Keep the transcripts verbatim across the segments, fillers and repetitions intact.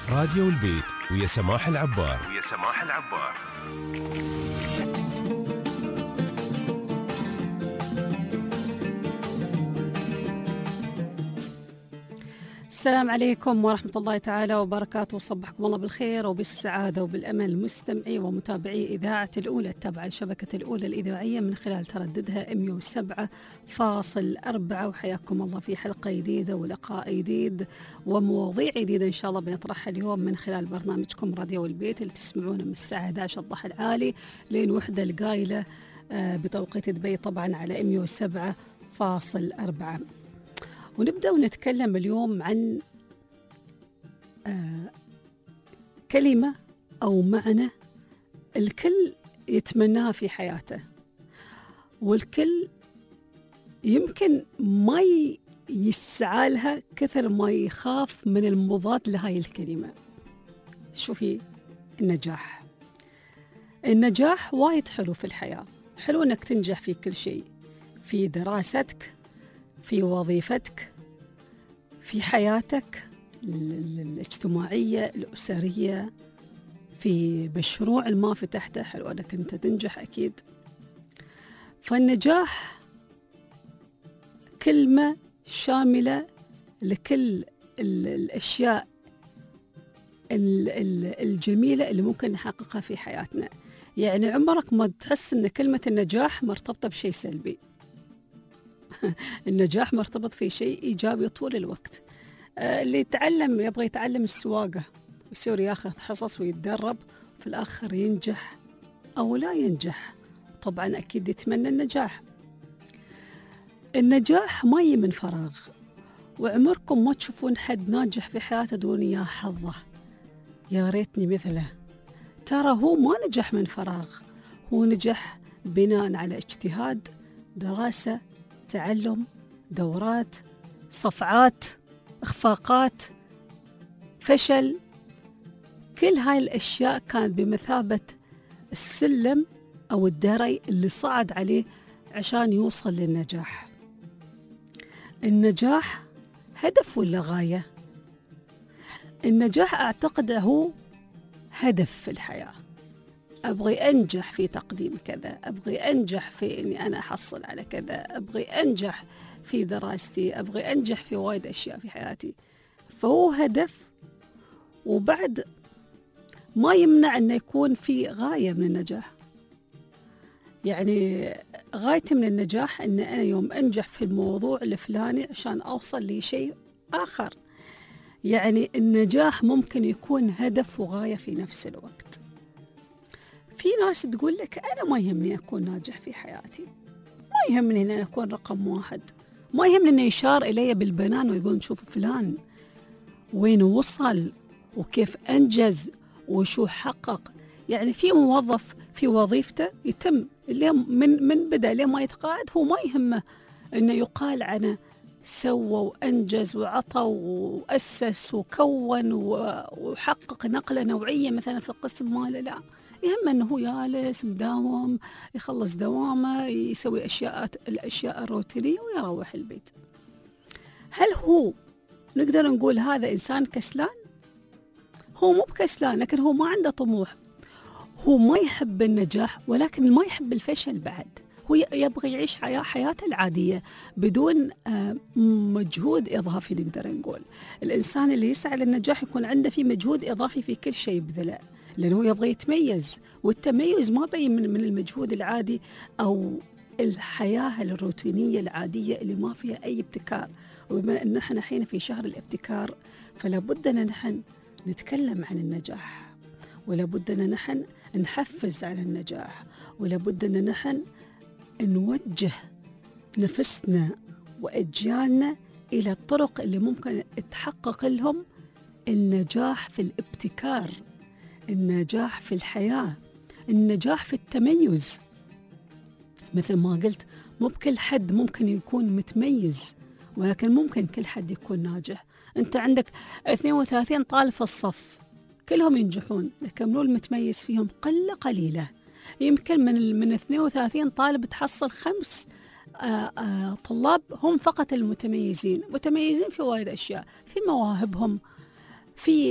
راديو البيت ويا سماح العبار ويا سماح العبار. السلام عليكم ورحمة الله تعالى وبركاته. صبحكم الله بالخير وبالسعادة وبالأمل مستمعي ومتابعي إذاعة الأولى التابعة لشبكة الأولى الإذاعية من خلال ترددها مئة وسبعة فاصلة أربعة، وحياكم الله في حلقة جديدة ولقاء جديد ومواضيع جديدة إن شاء الله بنطرحها اليوم من خلال برنامجكم راديو البيت اللي تسمعونه من الساعة إحدى عشر الضحى العالي لين وحدة القايلة بتوقيت دبي طبعا على مئة وسبعة فاصلة أربعة. ونبدأ ونتكلم اليوم عن آه كلمة أو معنى الكل يتمناها في حياته، والكل يمكن ما يسعى لها كثر ما يخاف من المضاد لهاي الكلمة. شوفي، النجاح. النجاح وايد حلو في الحياة، حلو أنك تنجح في كل شيء، في دراستك، في وظيفتك، في حياتك الاجتماعية الأسرية، في مشروع ما فتحته، حلو أنك أنت تنجح أكيد. فالنجاح كلمة شاملة لكل الأشياء الجميلة اللي ممكن نحققها في حياتنا. يعني عمرك ما تحس أن كلمة النجاح مرتبطة بشيء سلبي. النجاح مرتبط في شيء إيجابي طول الوقت. آه اللي يتعلم يبغى يتعلم السواقة ويصير ياخذ حصص ويتدرب، في الآخر ينجح أو لا ينجح، طبعا أكيد يتمنى النجاح. النجاح ما يجي من فراغ، وعمركم ما تشوفون حد ناجح في حياته دون يا حظه يا ريتني مثله. ترى هو ما نجح من فراغ، هو نجح بناء على اجتهاد، دراسة، تعلم، دورات، صفعات، إخفاقات، فشل. كل هاي الأشياء كانت بمثابة السلم أو الدري اللي صعد عليه عشان يوصل للنجاح. النجاح هدف ولا غاية؟ النجاح أعتقد هو هدف في الحياة. أبغي أنجح في تقديم كذا، أبغي أنجح في أني أنا أحصل على كذا، أبغي أنجح في دراستي، أبغي أنجح في وايد أشياء في حياتي. فهو هدف، وبعد ما يمنع أن يكون في غاية من النجاح. يعني غايتي من النجاح أن أنا يوم أنجح في الموضوع الفلاني عشان أوصل لشيء آخر. يعني النجاح ممكن يكون هدف وغاية في نفس الوقت. في ناس تقول لك أنا ما يهمني أكون ناجح في حياتي، ما يهمني أن أنا أكون رقم واحد، ما يهمني أن يشار إلي بالبنان ويقول شوف فلان وين وصل وكيف أنجز وشو حقق. يعني في موظف في وظيفته يتم من من بدأ لين ما يتقاعد هو ما يهمه أنه يقال عنه سوى وأنجز وعطى وأسس وكون وحقق نقلة نوعية مثلا في القسم ماله. لا، يهم أنه يالس مداوم، يخلص دوامه، يسوي أشياء الأشياء الروتينية ويروح البيت. هل هو نقدر نقول هذا إنسان كسلان؟ هو مو بكسلان، لكن هو ما عنده طموح. هو ما يحب النجاح ولكن ما يحب الفشل بعد. هو يبغى يعيش حياة حياته العادية بدون مجهود إضافي. نقدر نقول الإنسان اللي يسعى للنجاح يكون عنده في مجهود إضافي في كل شيء يبذله، لأنه يبغى يتميز، والتميز ما بين من, من المجهود العادي أو الحياة الروتينية العادية اللي ما فيها أي ابتكار. وبما أن نحن حين في شهر الابتكار فلا بد أن نحن نتكلم عن النجاح، ولا بد أن نحن نحفز على النجاح، ولا بد أن نحن نوجه نفسنا وأجيالنا إلى الطرق اللي ممكن تحقق لهم النجاح في الابتكار، النجاح في الحياة، النجاح في التميز. مثل ما قلت، مو بكل حد ممكن يكون متميز، ولكن ممكن كل حد يكون ناجح. أنت عندك اثنين وثلاثين طالب في الصف كلهم ينجحون، لكن المتميز فيهم قلة قليلة. يمكن من من اثنين وثلاثين طالب تحصل خمس آآ آآ طلاب هم فقط المتميزين، متميزين في وايد أشياء، في مواهبهم، في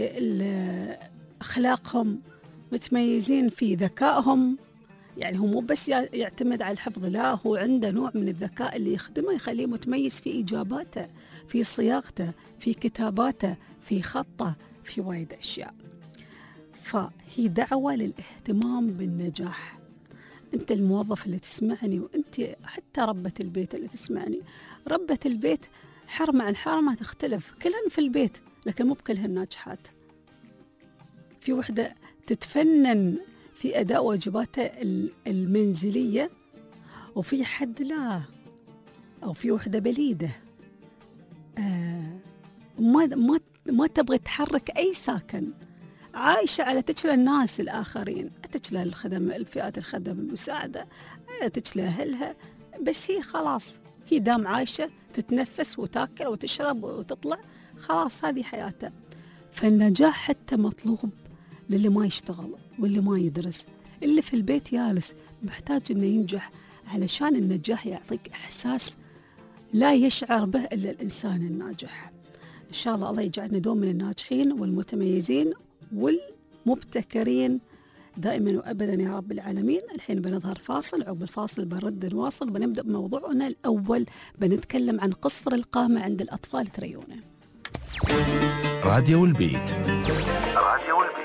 أخلاقهم، متميزين في ذكائهم. يعني هو مو بس يعتمد على الحفظ، لا، هو عنده نوع من الذكاء اللي يخدمه يخليه متميز في إجاباته، في صياغته، في كتاباته، في خطه، في وايد أشياء. فهي دعوة للاهتمام بالنجاح. أنت الموظف اللي تسمعني، وأنت حتى ربة البيت اللي تسمعني، ربة البيت حرمة عن حرمة تختلف، كلهن في البيت لكن مو بكلهن ناجحات. في وحدة تتفنن في أداء واجباتها المنزلية، وفي حد لا، أو في وحدة بليدة آه ما ما ما تبغى تحرك أي ساكن، عايشة على تجلى الناس الآخرين، تجلى الخدم، الفئات الخدم المساعدة، تجلى أهلها، بس هي خلاص، هي دام عايشة تتنفس وتاكل وتشرب وتطلع، خلاص هذه حياتها. فالنجاح حتى مطلوب للي ما يشتغل واللي ما يدرس، اللي في البيت يالس محتاج إنه ينجح، علشان النجاح يعطيك إحساس لا يشعر به إلا الإنسان الناجح. إن شاء الله الله يجعلنا دوم من الناجحين والمتميزين والمبتكرين دائما وأبدا يا رب العالمين. الحين بنظهر فاصل، عقب الفاصل بنرد نواصل، بنبدأ بموضوعنا الأول، بنتكلم عن قصر القامة عند الأطفال تريونه. راديو البيت. راديو البيت.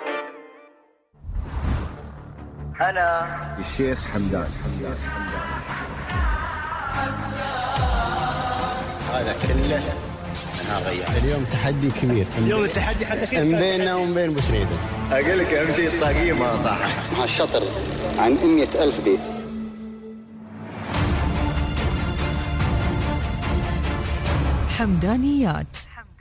أنا الشيخ حمدان. حمدان هذا كله أنا غير. اليوم تحدي كبير، اليوم التحدي حد من بيننا ومن بين بسريدة. أقول لك أهم شيء الطاقية ما طاح. مع الشطر عن مئة ألف بيت. حمدانيات.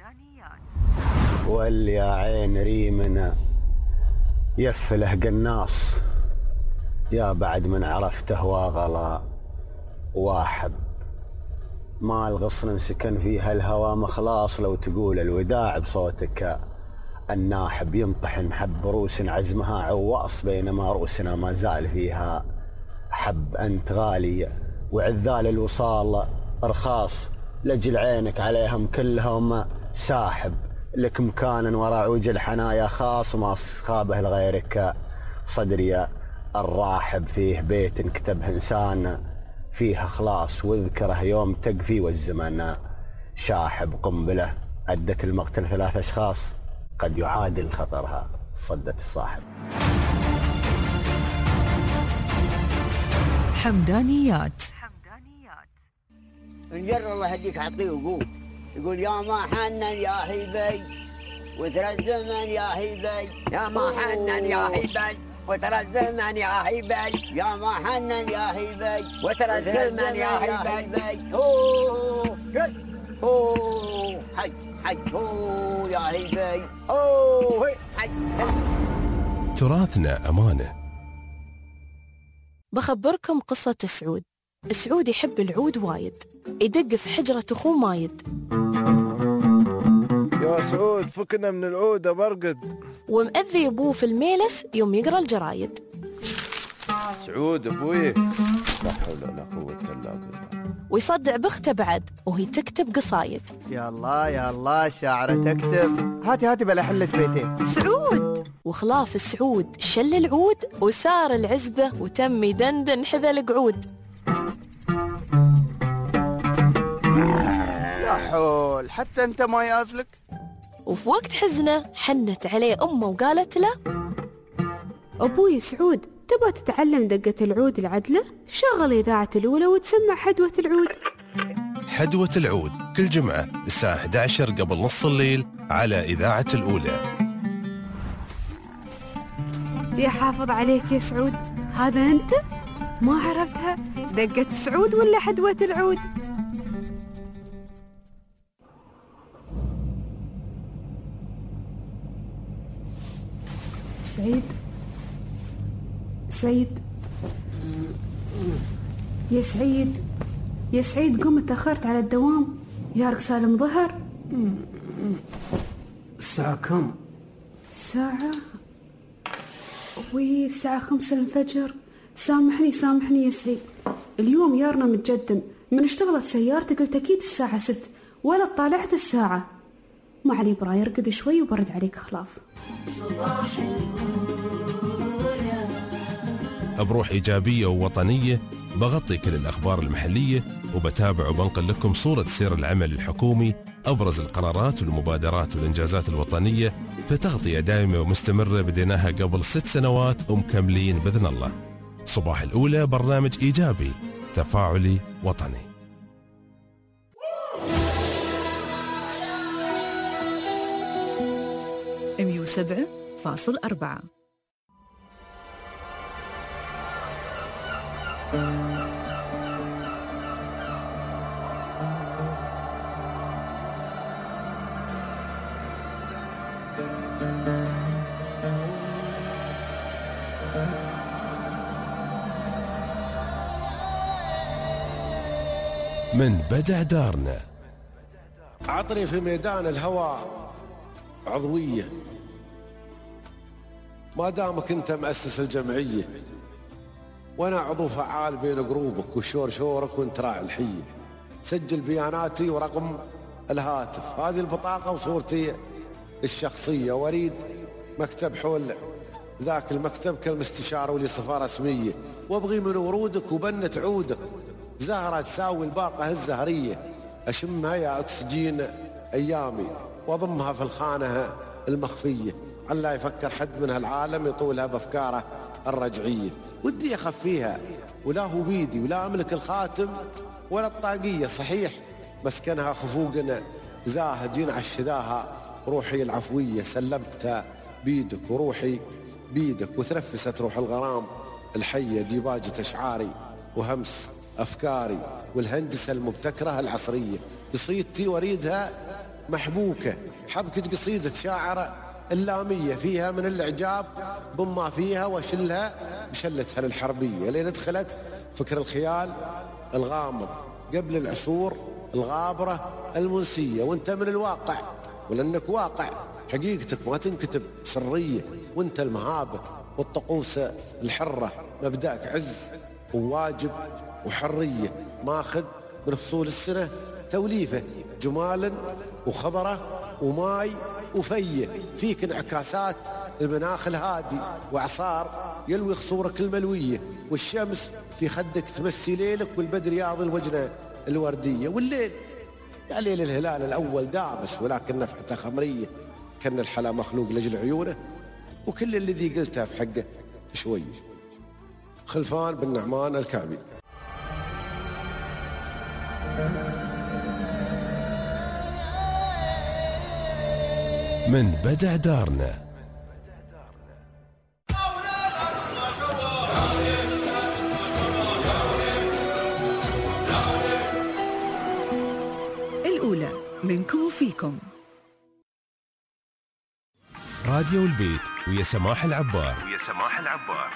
واللي يا عين ريمنا يفله قناص، يا بعد من عرفته واغلا واحب، ما الغصن سكن فيها الهوى مخلاص، لو تقول الوداع بصوتك الناحب، ينطحن حب روس عزمها عواص، بينما روسنا ما زال فيها حب. أنت غالي وعذال الوصال رخاص، لجل عينك عليهم كلهم ساحب، لك مكانا وراء عوج الحنايا خاص، ما خابه لغيرك صدري الراحب، فيه بيت كتبه إنسان فيه خلاص، واذكره يوم تقفي والزمن شاحب، قنبلة أدت المقتل ثلاث أشخاص، قد يعادل خطرها صدت الصاحب. حمدانيات. نجر الله يهديك عطيه وقول، يقول يا ما حنن يا حبي وترى الزمن يا حبي، يا ما حنن يا حبي وترى الزمن يا حبي، يا ما حنن يا حبي وترى الزمن يا حبي. اوه اوه حي حي اوه يا حبي اوه حي. تراثنا أمانة. بخبركم قصة سعود. سعود يحب العود وايد، يدق في حجرة أخوه مايد. يا سعود فكنا من العود برقد. ومأذي أبوه في الميلس يوم يقرأ الجرايد. سعود أبوي لا حول ولا قوة إلا بالله. ويصدع بخته بعد وهي تكتب قصايد. يا الله يا الله شاعرة تكتب، هاتي هاتي بلا حلة بيتين. سعود وخلاف سعود شل العود وسار العزبة وتم يدندن حذا القعود. يا حول حتى انت ما يازلك. وفي وقت حزنه حنت عليه أمه وقالت له أبوي سعود تبغى تتعلم دقة العود العدلة؟ شغل إذاعة الأولى وتسمع حدوة العود. حدوة العود كل جمعة الساعة إحدى عشر قبل نص الليل على إذاعة الأولى. يا حافظ عليك يا سعود، هذا أنت؟ ما عرفتها دقة سعود ولا حدوة العود؟ سعيد سعيد يا سعيد يا سعيد قم، تأخرت على الدوام، يارك سالم ظهر. الساعة كم؟ الساعة وي الساعة خمسة الفجر. سامحني سامحني يا سعيد، اليوم يارنا متجدم، من اشتغلت سيارتي قلت أكيد الساعة ست ولا طالعت الساعة. ما علي براي ارقد شوي وبرد عليك خلاف. صباح الأولى. بروح إيجابية ووطنية بغطي كل الأخبار المحلية وبتابع وبنقل لكم صورة سير العمل الحكومي، أبرز القرارات والمبادرات والإنجازات الوطنية في تغطية دائمة ومستمرة بديناها قبل ست سنوات ومكملين بإذن الله. صباح الأولى برنامج إيجابي تفاعلي وطني. مية وسبعة فاصل أربعة. من بدع دارنا. عطني في ميدان الهوى عضوية ما دامك انت مؤسس الجمعية، وانا عضو فعال بين جروبك وشور شورك وانت راعي الحية. سجل بياناتي ورقم الهاتف، هذه البطاقة وصورتي الشخصية، واريد مكتب حول ذاك المكتب كالمستشار ولي صفة رسمية، وابغي من ورودك وبنة عودك زهرة تساوي الباقة الزهرية، اشمها يا اكسجين ايامي واضمها في الخانة المخفية، على يفكر حد من هالعالم يطولها بافكاره الرجعية. ودي اخفيها ولا هو بيدي ولا املك الخاتم ولا الطاقية، صحيح مسكنها خفوقنا زاهد ينعش شداها روحي العفوية، سلمتها بيدك وروحي بيدك وتنفست روح الغرام الحية، ديباجة اشعاري وهمس افكاري والهندسة المبتكرة العصرية. قصيدتي وريدها محبوكة حبكة قصيدة شاعر اللامية، فيها من الاعجاب بما فيها وشلها بشلتها للحربية، لين دخلت فكر الخيال الغامض قبل العصور الغابرة المنسية، وانت من الواقع ولانك واقع حقيقتك ما تنكتب سرية، وانت المهابة والطقوس الحرة، مبدأك عز وواجب وحرية، ماخذ من فصول السنة توليفة جمالا وخضرة وماي وفيه، فيك انعكاسات المناخ الهادي وعصار يلوي خصورك الملوية، والشمس في خدك تمسي ليلك والبدر ياضي الوجنة الوردية، والليل يا ليل الهلال الأول دامس ولكن نفحته خمرية، كان الحلا مخلوق لجل عيونه، وكل الذي قلته في حقه شوي. خلفان بن نعمان الكعبي. من بدع دارنا. الأولى منكم وفيكم. راديو البيت ويا سماح العبار. ويا سماح العبار.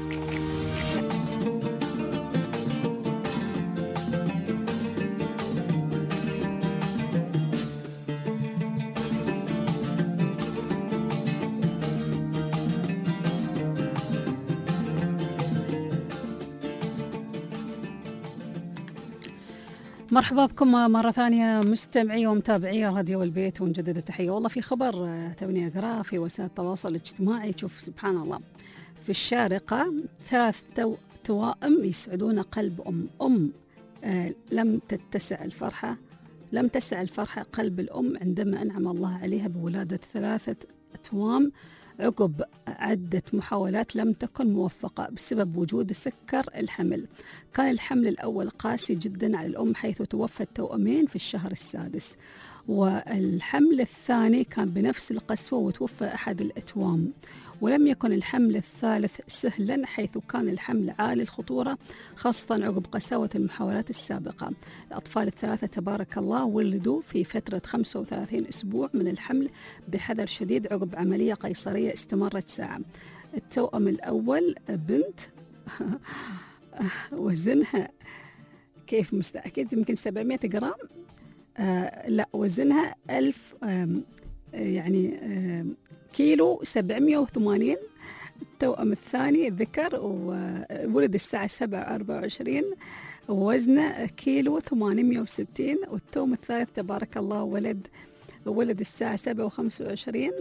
مرحبا بكم مرة ثانية مستمعي ومتابعي راديو البيت، ونجدد التحية. والله في خبر توني أقرأ في وسائل التواصل الاجتماعي، تشوف سبحان الله في الشارقة ثلاث تو توائم يسعدون قلب أم أم آه لم تتسع الفرحة لم تسع الفرحة قلب الأم عندما أنعم الله عليها بولادة ثلاثة أتوام عقب عدة محاولات لم تكن موفقة بسبب وجود سكر الحمل. كان الحمل الأول قاسي جدا على الأم حيث توفت توأمين في الشهر السادس، والحمل الثاني كان بنفس القسوة وتوفى أحد الأتوام، ولم يكن الحمل الثالث سهلا حيث كان الحمل عالي الخطورة خاصة عقب قساوة المحاولات السابقة. الأطفال الثلاثة تبارك الله ولدوا في فترة خمسة وثلاثين أسبوع من الحمل بحذر شديد عقب عملية قيصرية استمرت ساعة. التوأم الأول بنت وزنها كيف مستأكد يمكن سبعمائة جرام، آه لا وزنها ألف آه يعني آه كيلو سبعمائة وثمانين. التوأم الثاني ذكر وولد الساعة سبعة وأربعة وعشرين ووزنه كيلو ثمانمائة وستين. والتوأم الثالث تبارك الله ولد ولد الساعة سبعة وخمسة وعشرين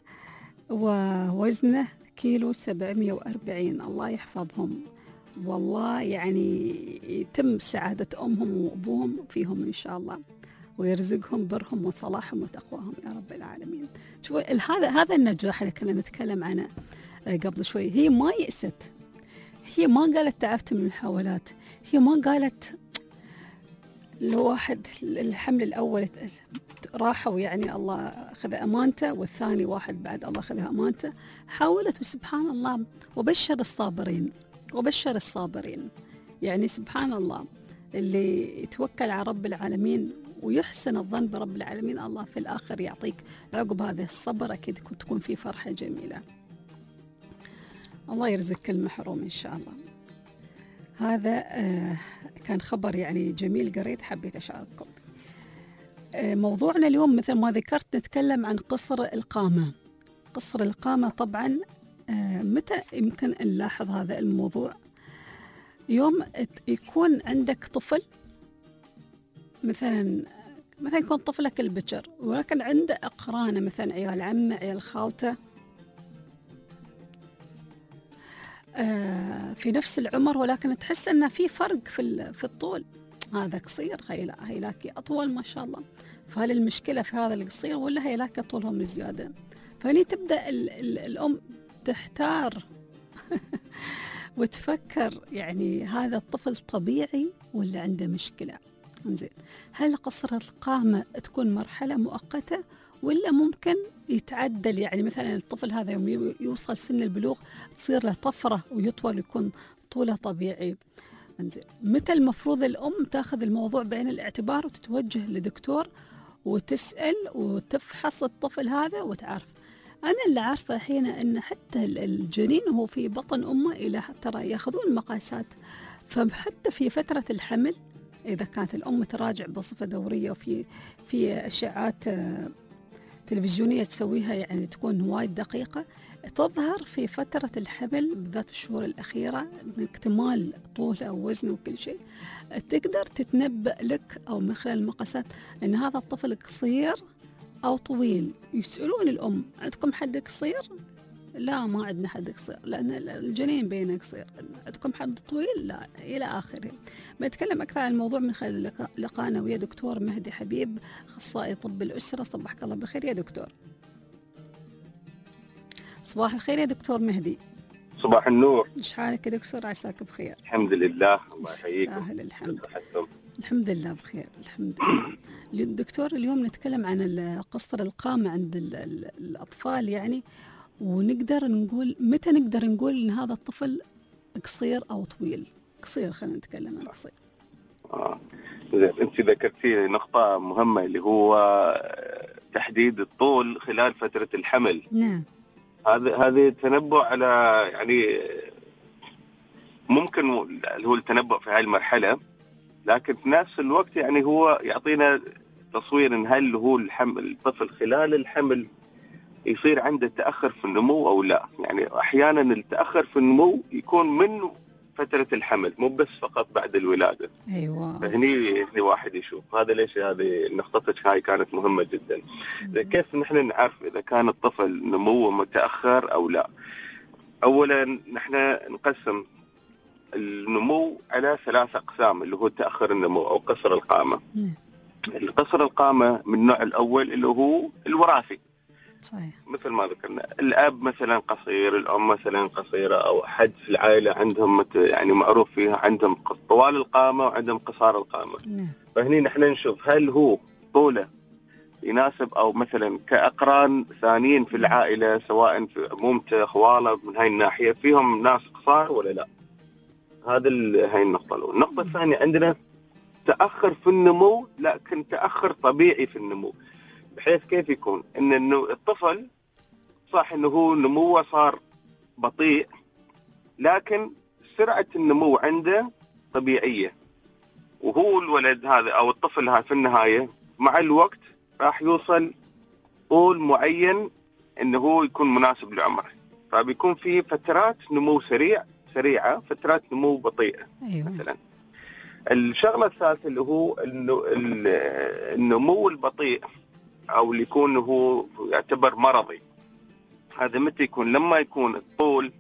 ووزنه كيلو سبعمية وأربعين. الله يحفظهم، والله يعني يتم سعادة أمهم وأبوهم فيهم إن شاء الله، ويرزقهم برهم وصلاحهم وتقواهم يا رب العالمين. شوي هذا هذا النجاح اللي كنا نتكلم عنه قبل شوي. هي ما يأست، هي ما قالت تعبت من المحاولات، هي ما قالت الواحد الحمل الأول راحوا يعني الله أخذ أمانته، والثاني واحد بعد الله أخذها أمانته. حاولت وسبحان الله، وبشر الصابرين وبشر الصابرين. يعني سبحان الله اللي يتوكل على رب العالمين ويحسن الظن برب العالمين، الله في الآخر يعطيك عقب هذا الصبر أكيد تكون في فرحة جميلة. الله يرزق كل محروم إن شاء الله. هذا آه كان خبر يعني جميل قريت حبيت أشارككم. آه موضوعنا اليوم مثل ما ذكرت نتكلم عن قصر القامة. قصر القامة طبعا آه متى يمكن أن نلاحظ هذا الموضوع؟ يوم يكون عندك طفل مثلا مثلا يكون طفلك البكر ولكن عنده أقرانه مثلا عيال عمه عيال خالته آه في نفس العمر، ولكن تحس أنه في فرق في في الطول. هذا قصير هيلاكي أطول ما شاء الله، فهل المشكلة في هذا القصير ولا هيلاكي طولهم زيادة؟ فهني تبدأ ال ال الأم تحتار وتفكر يعني هذا الطفل طبيعي ولا عنده مشكلة؟ انزين، هل قصر القامة تكون مرحلة مؤقتة ولا ممكن يتعدل؟ يعني مثلا الطفل هذا يوم يوصل سن البلوغ تصير له طفرة ويطول يكون طوله طبيعي. انزين، متى المفروض الأم تاخذ الموضوع بعين الاعتبار وتتوجه لدكتور وتسأل وتفحص الطفل هذا وتعرف؟ أنا اللي عارفة حين أن حتى الجنين هو في بطن أمه إلى ترى يأخذون المقاسات، فحتى في فترة الحمل إذا كانت الأم تراجع بصفة دورية وفي في أشعات تلفزيونية تسويها يعني تكون وايد دقيقة، تظهر في فترة الحمل بالذات الشهور الأخيرة اكتمال طوله أو وزنه وكل شيء، تقدر تتنبأ لك أو من خلال المقاسات أن هذا الطفل قصير أو طويل. يسألون الأم عندكم حد قصير؟ لا ما عندنا حد قصير لأن الجنين بينه قصير. عندكم حد طويل؟ لا، إلى آخره. بنتكلم أكثر عن الموضوع من خلال لقاءنا ويا دكتور مهدي حبيب أخصائي طب الأسرة. صبحك الله بخير يا دكتور. صباح الخير يا دكتور مهدي. صباح النور. إيش حالك يا دكتور؟ عساك بخير. الحمد لله، الله يحييك. أهل الحمد. الحمد لله بخير الحمد لله. دكتور اليوم نتكلم عن قصر القامة عند الأطفال يعني، ونقدر نقول متى نقدر نقول إن هذا الطفل قصير أو طويل؟ قصير، خلينا نتكلم عن قصير. آه. أنت ذكرتي نقطة مهمة اللي هو تحديد الطول خلال فترة الحمل. نعم. هذا هذا تنبؤ على يعني ممكن اللي هو التنبؤ في هاي المرحلة، لكن في نفس الوقت يعني هو يعطينا تصوير إن هل هو الحمل الطفل خلال الحمل يصير عنده تأخر في النمو أو لا. يعني أحيانا التأخر في النمو يكون من فترة الحمل مو بس فقط بعد الولادة. أيوة. فهني هني واحد يشوف هذا ليش هذه نقطتك هاي كانت مهمة جدا. كيف نحن نعرف إذا كان الطفل نموه متأخر أو لا؟ أولا نحن نقسم النمو على ثلاث أقسام اللي هو تأخر النمو أو قصر القامة. القصر القامة من النوع الأول اللي هو الوراثي. صحيح. مثل ما ذكرنا الأب مثلا قصير، الأم مثلا قصيرة، أو أحد في العائلة عندهم يعني معروف فيها عندهم طوال القامة وعندهم قصار القامة. نعم. فهني نحن نشوف هل هو طوله يناسب أو مثلا كأقران ثانيين في العائلة سواء في عمومته خواله من هاي الناحية فيهم ناس قصار ولا لا. هذا هاي النقطة الأولى. النقطة الثانية عندنا تأخر في النمو لكن تأخر طبيعي في النمو، بحيث كيف يكون إن إنه الطفل صح إنه هو نموه صار بطيء لكن سرعة النمو عنده طبيعية، وهو الولد هذا أو الطفل هذا في النهاية مع الوقت راح يوصل طول معين إنه هو يكون مناسب لعمره. فبيكون في فترات نمو سريع سريعة، فترات نمو بطيئة. أيوة. مثلا الشغلة الثالثة اللي هو النمو البطيء او اللي يكون هو يعتبر مرضي. هذا متى يكون؟ لما يكون الطول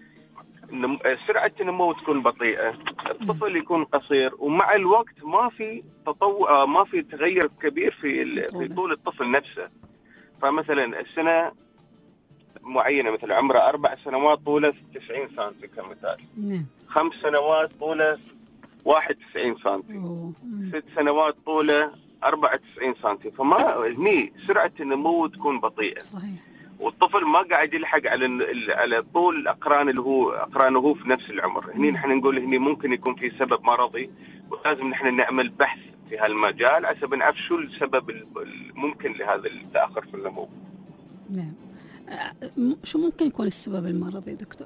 سرعة النمو تكون بطيئة، الطفل يكون قصير، ومع الوقت ما في تطور، ما في تغير كبير في في طول الطفل نفسه. فمثلا السنة معينة مثل عمره أربع سنوات طوله تسعين سنتي كمثال، خمس سنوات طوله واحد وتسعين سنتي، ست سنوات طوله أربعة وتسعين سنتي. فما هني سرعة النمو تكون بطيئة. صحيح. والطفل ما قاعد يلحق على على طول الاقران اللي هو اقرانه هو في نفس العمر. هني نحن نقول هني ممكن يكون في سبب مرضي، ولازم نحن نعمل بحث في هالمجال عشان نعرف شو السبب الممكن لهذا التاخر في النمو. نعم. شو ممكن يكون السبب المرضي دكتور؟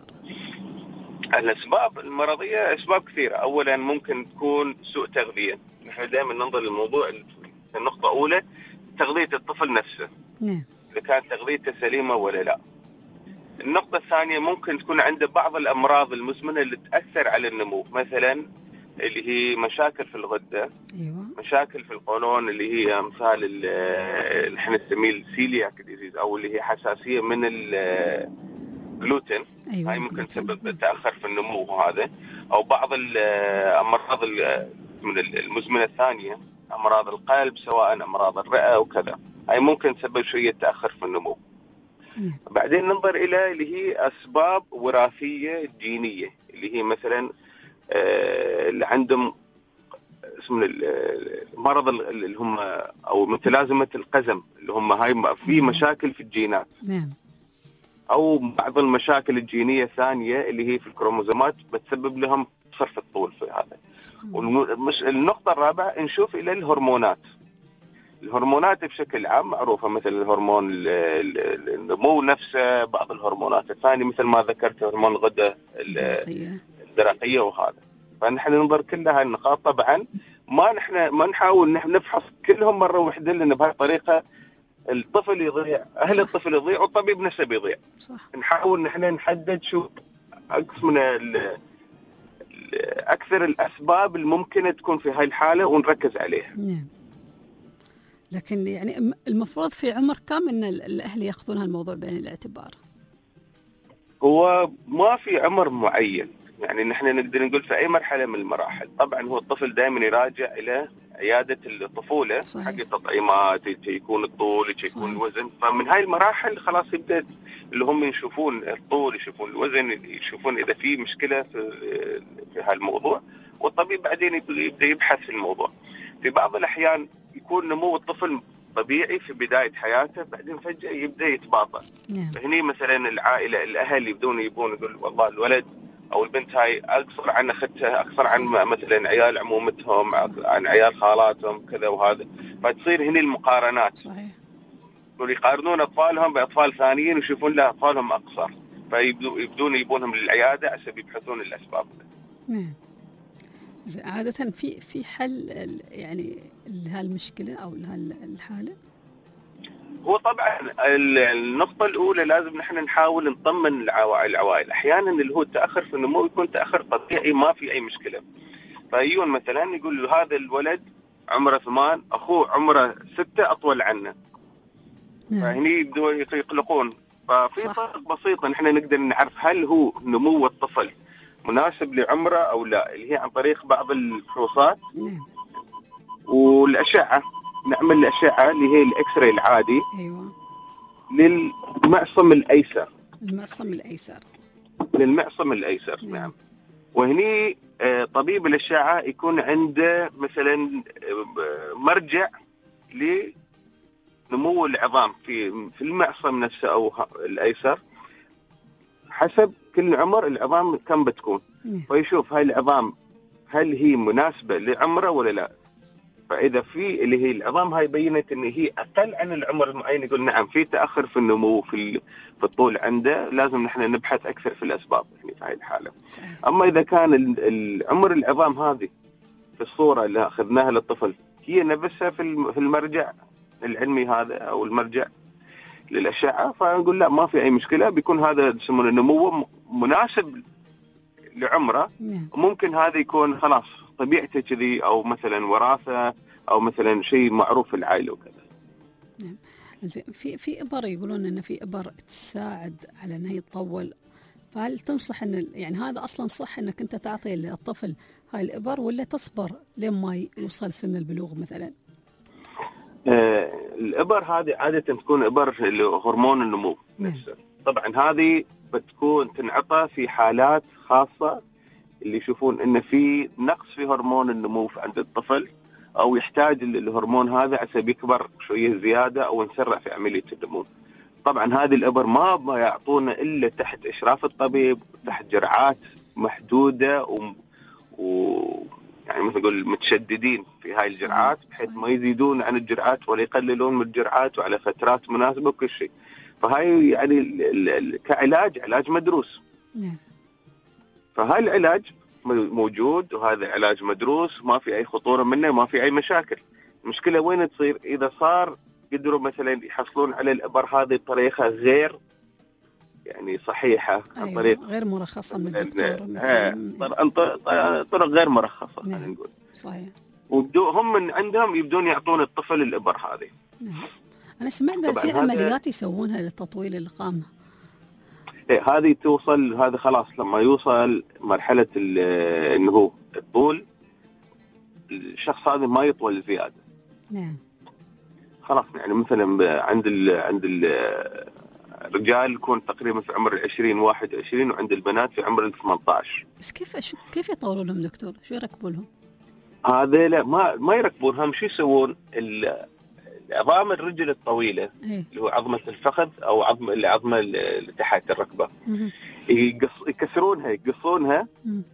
الاسباب المرضيه اسباب كثيره. اولا ممكن تكون سوء تغذيه. نحن دائما ننظر للموضوع النقطه الاولى تغذيه الطفل نفسه. نعم. إذا كانت تغذيته سليمة ولا لا. النقطة الثانية ممكن تكون عنده بعض الأمراض المزمنة اللي تأثر على النمو، مثلا اللي هي مشاكل في الغدة. أيوة. مشاكل في القولون اللي هي مثال اللي احنا نسميه السيلياك ديزيز، أو اللي هي حساسية من الجلوتين. أيوة. هاي ممكن تسبب تأخر في النمو هذا. أو بعض الأمراض من المزمنة الثانية، أمراض القلب سواء أمراض الرئة وكذا، هاي ممكن تسبب شوية تأخر في النمو. مم. بعدين ننظر إلى اللي هي أسباب وراثية جينية، اللي هي مثلا آه اللي عندهم اسم المرض اللي هم أو متلازمة القزم، اللي هم هاي في مشاكل في الجينات. مم. أو بعض المشاكل الجينية الثانية اللي هي في الكروموزومات بتسبب لهم قصر في الطول في هذا. والنقطة الرابعة نشوف إلى الهرمونات. الهرمونات بشكل عام معروفة، مثل الهرمون النمو نفسه، بعض الهرمونات الثانية مثل ما ذكرت هرمون الغدة الدرقية وهذا. فنحن ننظر كل هاي النقاط. طبعا ما نحن ما نحاول نحن نفحص كلهم مرة واحدة، لأن بهاي الطريقة الطفل يضيع، أهل الطفل يضيع والطبيب نفسه بيضيع. صح. نحاول نحن نحدد شو من أكثر الأسباب الممكنة تكون في هاي الحالة ونركز عليها. نعم. لكن يعني المفروض في عمر كم ان الاهل ياخذون هالموضوع بعين الاعتبار؟ هو ما في عمر معين، يعني نحن نقدر نقول في اي مرحله من المراحل. طبعا هو الطفل دائما يراجع الى عياده الطفوله حق التطعيمات، يكون الطول، يكون الوزن. فمن هاي المراحل خلاص يبدا اللي هم يشوفون الطول، يشوفون الوزن، يشوفون اذا في مشكله في في هالموضوع، والطبيب بعدين يبدا يبحث في الموضوع. في بعض الاحيان يكون نمو الطفل طبيعي في بداية حياته، بعدين فجأة يبدأ يتباطأ. هني مثلا العائلة الأهل يبدون يبون يقول والله الولد أو البنت هاي أقصر عن أختها، أقصر عن مثلا عيال عمومتهم، عن عيال خالاتهم كذا وهذا. فتصير هني المقارنات. صحيح. يقارنون أطفالهم بأطفال ثانيين ويشوفون لا أطفالهم أقصر، فيبدون يبونهم للعيادة عشان يبحثون الأسباب. نعم. عادة في في حل يعني لهالمشكلة أو لهالحالة؟ هو طبعا النقطة الأولى لازم نحن نحاول نطمن العوائل. أحيانا اللي هو التأخر في النمو يكون تأخر طبيعي ما في أي مشكلة. فيجون مثلا يقول له هذا الولد عمره ثمان، أخوه عمره ستة أطول عنه. نعم. فهني يبدوا يقلقون. ففي طرق بسيطة نحن نقدر نعرف هل هو نمو الطفل مناسب لعمره أو لا، اللي هي عن طريق بعض الفحوصات. نعم. والأشعة، نعمل الأشعة اللي هي الإكس راي العادي. أيوة. للمعصم الأيسر. المعصم الأيسر. للمعصم الأيسر. نعم. نعم. وهني طبيب الأشعة يكون عنده مثلا مرجع لنمو العظام في في المعصم نفسه أو الأيسر، حسب كل عمر العظام كم بتكون. فيشوف هاي العظام هل هي مناسبة لعمره ولا لا. فإذا في اللي هي العظام هاي بينت إن هي أقل عن العمر المعين، يقول نعم في تأخر في النمو في في الطول عنده، لازم نحن نبحث أكثر في الأسباب يعني في هاي الحالة. أما إذا كان العمر العظام هذه في الصورة اللي أخذناها للطفل هي نفسها في في المرجع العلمي هذا أو المرجع للأشعة، فنقول لا ما في أي مشكلة، بيكون هذا يسمونه نمو مناسب لعمره. ممكن هذا يكون خلاص طبيعته كذي، أو مثلا وراثة، أو مثلا شيء معروف في العائلة وكذا. نعم. زين في في ابر يقولون ان في ابر تساعد على انها يتطول، فهل تنصح ان يعني هذا اصلا صح انك انت تعطي للطفل هاي الابر ولا تصبر لما يوصل سن البلوغ مثلا؟ آه الابر هذه عاده تكون ابر هرمون النمو نفسه. طبعا هذه بتكون تنعطى في حالات خاصه اللي يشوفون ان في نقص في هرمون النمو عند الطفل، او يحتاج الهرمون هذا عشان يكبر شويه زياده او نسرع في عمليه النمو. طبعا هذه الابر ما ما يعطونا الا تحت اشراف الطبيب، تحت جرعات محدوده و, و... يعني مثل نقول متشددين في هاي الجرعات بحيث ما يزيدون عن الجرعات ولا يقللون من الجرعات وعلى فترات مناسبه وكل شيء. فهاي يعني ال... ال... كعلاج علاج مدروس. نعم. فهاي العلاج موجود وهذا علاج مدروس، ما في اي خطوره منه، ما في اي مشاكل. المشكله وين تصير؟ اذا صار قدروا مثلا يحصلون على الابر هذه بطريقه غير يعني صحيحه، أيوة. طريقه غير مرخصه من الدكتور، عن طرق غير مرخصه. نعم. خلينا نقول صحيح. وهم من عندهم يبدون يعطون الطفل الابر هذه. نعم. انا سمعت في عمليات يسوونها لتطويل القامه. إيه هذه توصل، هذا خلاص لما يوصل مرحله انه هو الطول الشخص هذا ما يطول زياده. نعم. خلاص يعني مثلا عند ال عند الرجال يكون تقريبا في عمر العشرين واحد وعشرين، وعند البنات في عمر الثمانية عشر. بس كيف شو كيف يطولوا لهم دكتور؟ شو يركبوا لهم؟ هذا لا ما ما يركبونهم، شو يسوون؟ عظام الرجل الطويله إيه؟ اللي هو عظمه الفخذ او عظم العظمه اللي تحت الركبه، يقص يكسرونها يقصونها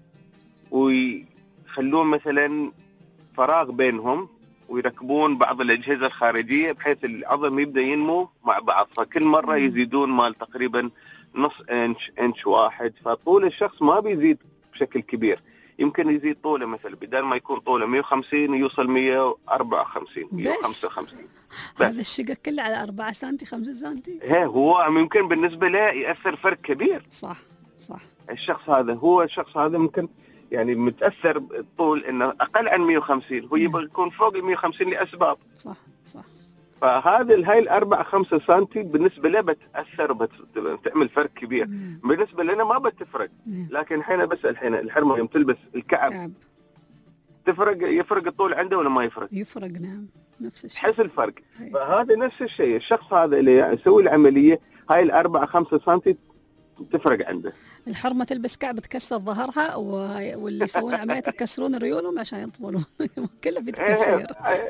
ويخلون مثلا فراغ بينهم ويركبون بعض الأجهزة الخارجية بحيث العظم يبدأ ينمو مع بعض، فكل مرة يزيدون مال تقريبا نص إنش إنش واحد، فطول الشخص ما بيزيد بشكل كبير. يمكن يزيد طوله مثلا بدل ما يكون طوله مية وخمسين يوصل مية وأربعة وخمسين مية وخمسة وخمسين. هذا الشقة كله على أربعة سنتي خمسة سنتي. هي هو ممكن بالنسبة له يأثر فرق كبير. صح صح. الشخص هذا هو الشخص هذا ممكن يعني متأثر بالطول إنه أقل عن مية وخمسين، هو يبغى يكون فوق ال مية وخمسين لأسباب. صح صح. فهذا هاي الأربعة خمسة سنتي بالنسبة له بتأثر وبتعمل فرق كبير. مم. بالنسبة لنا ما بتفرق. مم. لكن الحين بس الحين الحرمة يوم تلبس الكعب كعب. تفرق يفرق الطول عنده ولا ما يفرق؟ يفرق نعم نفس الشيء. تحس الفرق. هي. فهذا نفس الشيء، الشخص هذا اللي يسوي العملية هاي الأربعة خمسة سنتي تفرق عنده. الحرمة تلبس كعب تكسر ظهرها، واللي يسوون عملية يكسرون ريونهم عشان يطولون. كله في تكسير.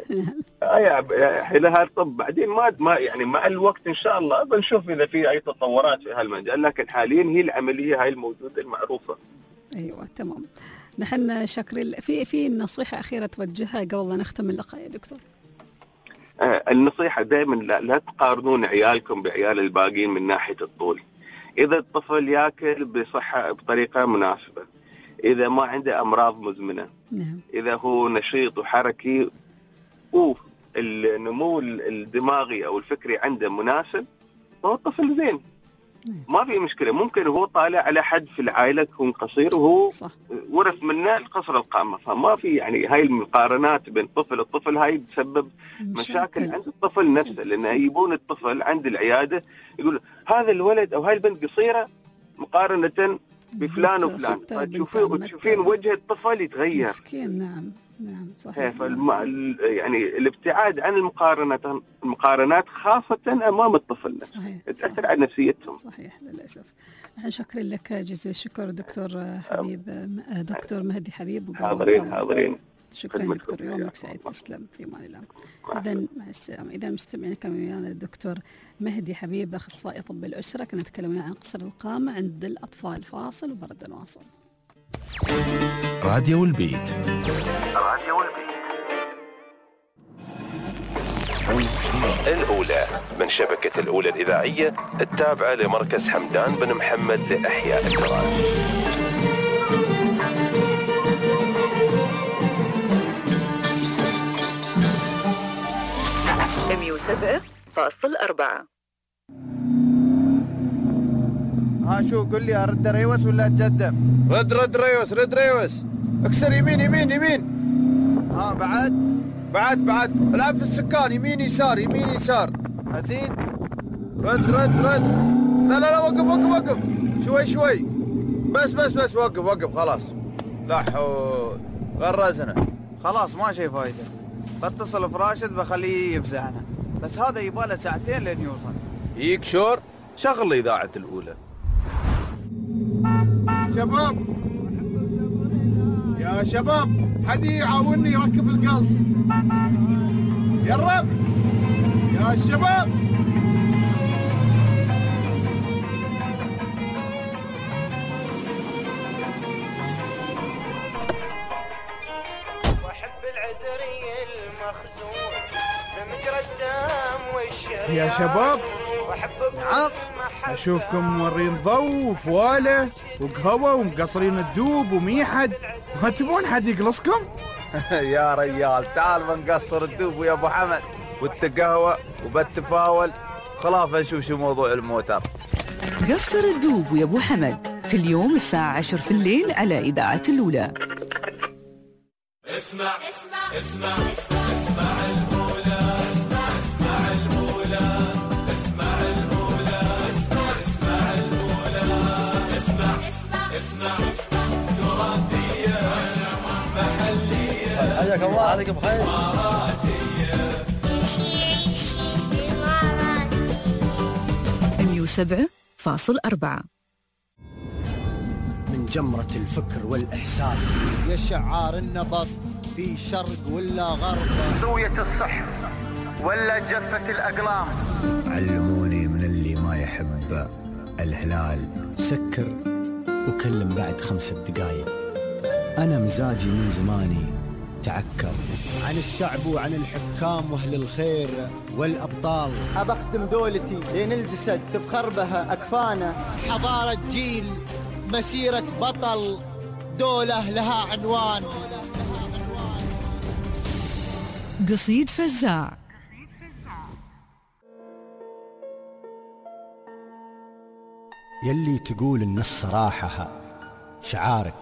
اي لها طب بعدين ما ما يعني مع الوقت ان شاء الله بنشوف اذا في اي تطورات في هالمجال، لكن حاليا هي العملية هاي الموجودة المعروفة. ايوه تمام. نحن شاكرين. في في نصيحة أخيرة توجهها قبل لا نختم اللقاء يا دكتور؟ آه النصيحة دائما لا, لا تقارنون عيالكم بعيال الباقين من ناحية الطول. إذا الطفل يأكل بصحة بطريقة مناسبة، إذا ما عنده أمراض مزمنة، نعم. إذا هو نشيط وحركي والنمو الدماغي أو الفكري عنده مناسب، هو الطفل زين. نعم. ما في مشكلة. ممكن هو طالع على حد في العائلة يكون قصير وهو صح. ورث منه القصر القامة، فما في يعني هاي المقارنات بين طفل الطفل هاي تسبب مشاكل, مشاكل عند الطفل نفسه، لأنه يجيبون الطفل عند العيادة يقول هذا الولد أو هاي البنت قصيرة مقارنة بفلان وفلان، فتشوفين تشوفين وجه الطفل يتغير. مسكين. نعم نعم صحيح. فالم... يعني الابتعاد عن المقارنات المقارنات خاصة أمام الطفل نفسه تأثر على نفسيتهم. صحيح للأسف. نحن شكرا لك جزيل الشكر دكتور حبيب دكتور مهدي حبيب. حاضرين حاضرين. شكرا دكتور، يومك سعيد. تسلم في امان الله. إذا مع السلامة. إذا مستمعين كان ويانا الدكتور مهدي حبيب أخصائي طب الأسرة، كنا نتكلم عن قصر القامة عند الأطفال. فاصل وبرد نواصل. راديو البيت. راديو البيت الأولى من شبكة الأولى الإذاعية التابعة لمركز حمدان بن محمد لإحياء التراث. مية وسبعة فاصل أربعة. ها شو قل لي أرد ريوس ولا أتقدم؟ رد رد ريوس رد ريوس. اكسر يمين يمين يمين. ها بعد بعد بعد العب في السكان يمين يسار يمين يسار. أزيد. رد رد رد. لا لا لا وقف وقف وقف. شوي شوي. بس بس بس وقف وقف خلاص. لا حول. غرزنا. خلاص ما شي فايدة. بتصل براشد بخليه يفزعنا. بس هذا يباله ساعتين لين يوصل. ييك شور شغل إذاعة الأولى. شباب يا شباب حد يعاوني يركب القلص. يا الرب يا الشباب. واحب العذري المخزون بمجرى الدم والشريان. يا شباب نعم اشوفكم مورين ضو وفواله وقهوه ومقصرين الدوب وميحد. ما تبون حد يقلصكم؟ يا ريال تعال بنقصر الدوب ويا ابو حمد والتقهوه وبالتفاول. خلاص نشوف شو موضوع الموتر. قصر الدوب ويا ابو حمد كل يوم الساعه عشرة في الليل على اذاعه الاولى. اسمع اسمع اسمع اسمع الأولى. اسمع اسمع الأولى. اسمع الأولى. اسمع اسمع الأولى. اسمع اسمع تراثية محلية. حياك الله عليك بخير. إماراتية. عيشي عيشي إماراتي. مية وسبعة فاصل أربعة. من جمرة الفكر والإحساس يا شعار النبض في شرق ولا غرب. زاوية الصح ولا جفة الأقلام. علموني من اللي ما يحب الهلال سكر وكلم بعد خمسة دقايق. أنا مزاجي من زماني تعكر عن الشعب وعن الحكام وأهل الخير والأبطال. أبخدم دولتي لين الجسد تفخر بها أكفانا. حضارة جيل مسيرة بطل دولة لها عنوان. قصيد فزاع. يلي تقول إن الصراحة شعارك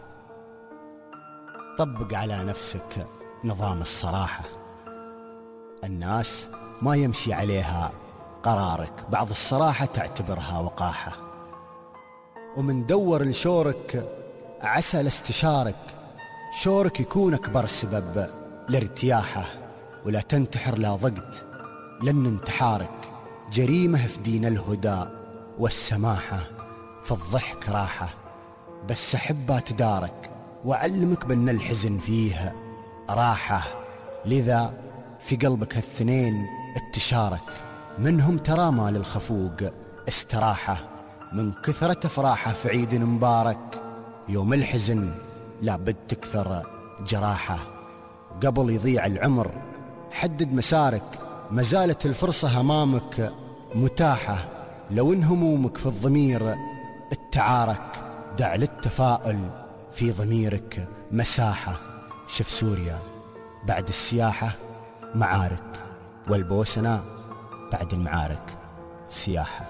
طبق على نفسك نظام الصراحة. الناس ما يمشي عليها قرارك. بعض الصراحة تعتبرها وقاحة. ومن دور لشورك عسى لاستشارك. شورك يكون أكبر سبب لارتياحه. ولا تنتحر لا ضقت لأن انتحارك جريمة في دين الهدى والسماحة. في الضحك راحة بس أحبها تدارك. وأعلمك بأن الحزن فيه راحة. لذا في قلبك هالثنين اتشارك. منهم ترى ما للخفوق استراحة. من كثرة أفراحه في عيد مبارك. يوم الحزن لابد تكثر جراحة. قبل يضيع العمر حدد مسارك. ما زالت الفرصة أمامك متاحة. لو إن همومك في الضمير التعارك. دع للتفاؤل في ضميرك مساحة. شف سوريا بعد السياحة معارك. والبوسنة بعد المعارك سياحة.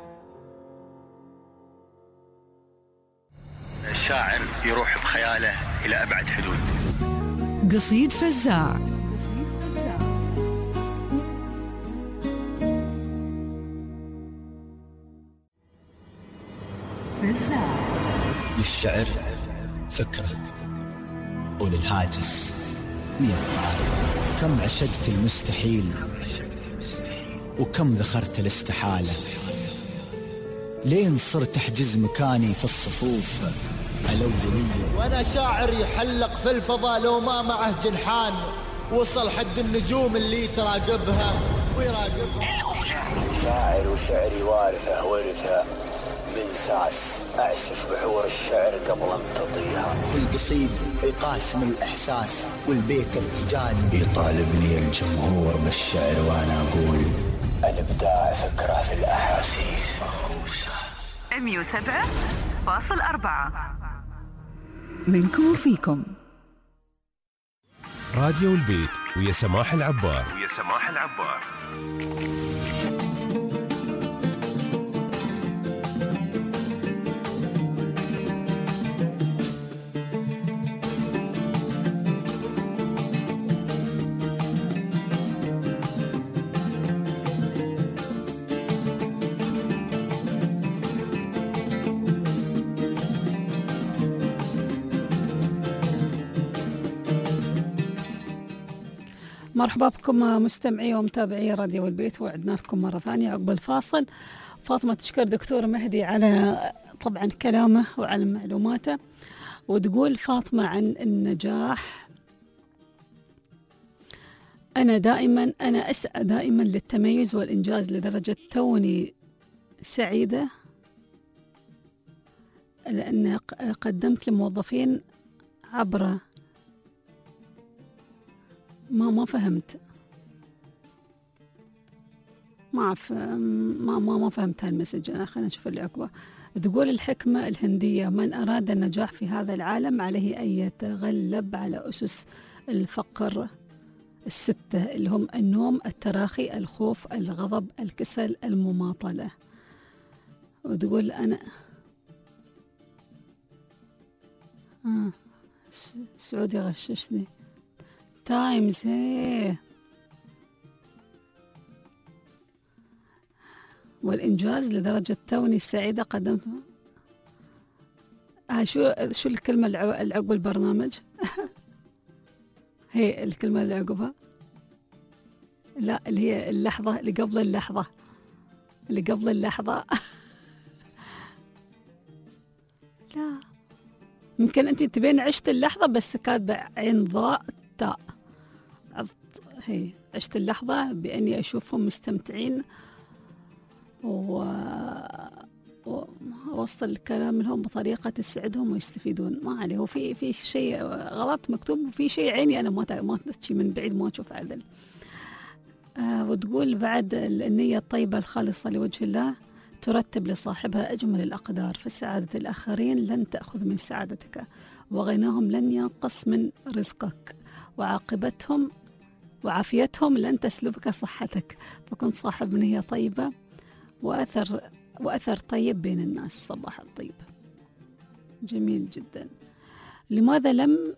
الشاعر يروح بخياله إلى أبعد حدود. قصيد فزاع. فزاع. للشعر فكرة وللهاجس مية طارق. كم عشقت المستحيل وكم ذخرت الاستحالة. لين صرت أحجز مكاني في الصفوف الأولية. وأنا شاعر يحلق في الفضاء لو ما معه جنحان. وصل حد النجوم اللي تراقبها ويراقبها. شاعر وشعري وارثة ورثة من ساس. أعسف بحور الشعر قبل أن تطيها. القصيد يقاسم الإحساس والبيت ارتجالي. يطالبني الجمهور بالشعر وأنا أقول الإبداع فكرة في الأحاسيس. مية وسبعة فاصل أربعة. منكم وفيكم. راديو البيت ويا سماح العبار. ويا سماح العبار. مرحبا بكم مستمعي ومتابعي راديو البيت، وعدنا لكم مرة ثانية عقب الفاصل. فاطمة تشكر دكتور مهدي على طبعا كلامه وعلى معلوماته، وتقول فاطمة عن النجاح: أنا دائما أنا أسعى دائما للتميز والإنجاز لدرجة توني سعيدة لأن قدمت لموظفين عبر ما ما فهمت ما أعرف ما ما ما فهمت هالمسج. أنا خلينا نشوف اللي عقبه. تقول الحكمة الهندية: من أراد النجاح في هذا العالم عليه أن يتغلب على أسس الفقر الستة اللي هم النوم، التراخي، الخوف، الغضب، الكسل، المماطلة. وتقول أنا آه سعودي غششني تايمز. هي والإنجاز لدرجة توني سعيدة قدمت. آه شو شو الكلمة اللي عقب البرنامج؟ هي الكلمة اللي عقبها؟ لا، اللي هي اللحظة اللي قبل اللحظة اللي قبل اللحظة. لا، يمكن أنت تبين عشت اللحظة بس كاتبة عين ضاء تاء. هي عشت اللحظة بأني أشوفهم مستمتعين و... ووصل الكلام لهم بطريقة تسعدهم ويستفيدون. ما عليه، هو في في شيء غلط مكتوب وفي شيء عيني أنا ما ما تشي من بعيد ما أشوف عدل. آه وتقول بعد النية الطيبة الخالصة لوجه الله ترتب لصاحبها أجمل الأقدار، فسعادة الآخرين لن تأخذ من سعادتك، وغناهم لن ينقص من رزقك، وعاقبتهم وعافيتهم لن تسلبك صحتك، فكنت صاحب نية طيبة وأثر وأثر طيب بين الناس. صباح الطيب. جميل جدا. لماذا لم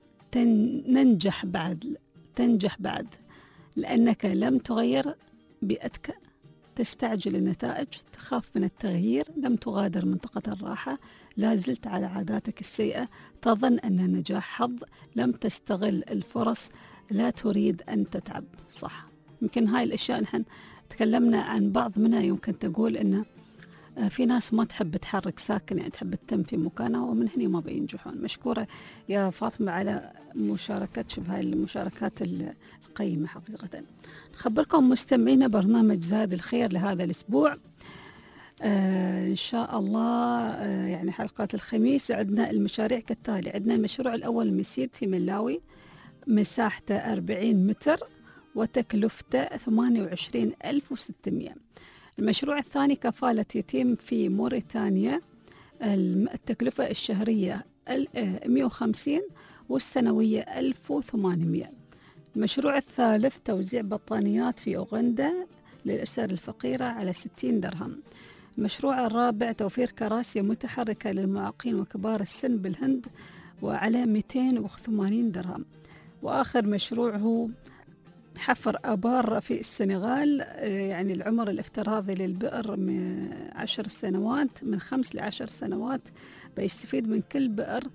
ننجح بعد؟ تنجح بعد لأنك لم تغير بيئتك، تستعجل النتائج، تخاف من التغيير، لم تغادر منطقة الراحة، لا زلت على عاداتك السيئة، تظن أن النجاح حظ، لم تستغل الفرص، لا تريد أن تتعب. صح، يمكن هاي الأشياء نحن تكلمنا عن بعض منها. يمكن تقول أن في ناس ما تحب تحرك ساكن، يعني تحب تتم في مكانها، ومن هنا ما بينجحون. مشكورة يا فاطمة على مشاركتش بهاي المشاركات القيمة حقيقة. نخبركم مستمعينا برنامج زاد الخير لهذا الأسبوع آه إن شاء الله. آه يعني حلقة الخميس عندنا المشاريع كالتالي. عندنا المشروع الأول مسيد في ملاوي، مساحته أربعين متر وتكلفته ثمانية وعشرين ألف وستمائة. المشروع الثاني كفالة يتيم في موريتانيا، التكلفة الشهرية مئة وخمسين والسنوية ألف وثمانمائة. المشروع الثالث توزيع بطانيات في أوغندا للأسر الفقيرة على ستين درهم. المشروع الرابع توفير كراسي متحركة للمعاقين وكبار السن بالهند وعلى مئتين وثمانين درهم. وآخر مشروع هو حفر آبار في السنغال، يعني العمر الافتراضي للبئر من عشر سنوات، من خمس لعشر سنوات، بيستفيد من كل بئر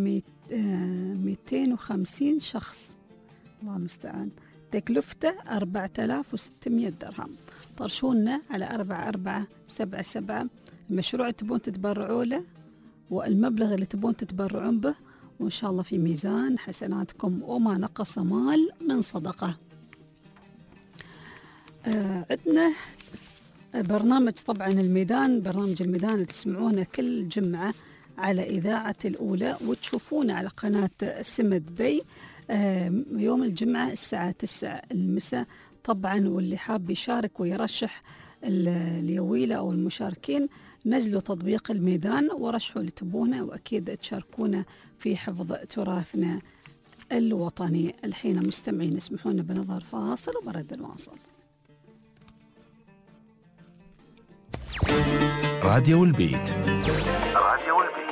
مئتين وخمسين شخص. الله المستعان. تكلفته أربعة آلاف وستمائة درهم. طرشونا على أربعة أربعة سبعة سبعة. المشروع اللي تبون تتبرعوا له والمبلغ اللي تبون تتبرعون به، وإن شاء الله في ميزان حسناتكم وما نقص مال من صدقة. آه عندنا برنامج طبعا الميدان، برنامج الميدان اللي تسمعونه كل جمعة على إذاعة الأولى وتشوفونه على قناة سمد بي آه يوم الجمعة الساعة تسعة المساء. طبعا واللي حاب يشارك ويرشح اليويلة أو المشاركين، نزلوا تطبيق الميدان ورشحوا اللي تبونه، وأكيد تشاركونا في حفظ تراثنا الوطني. الحين مستمعين اسمحونا بنظر فاصل وبرد الواصل. راديو البيت. راديو البيت.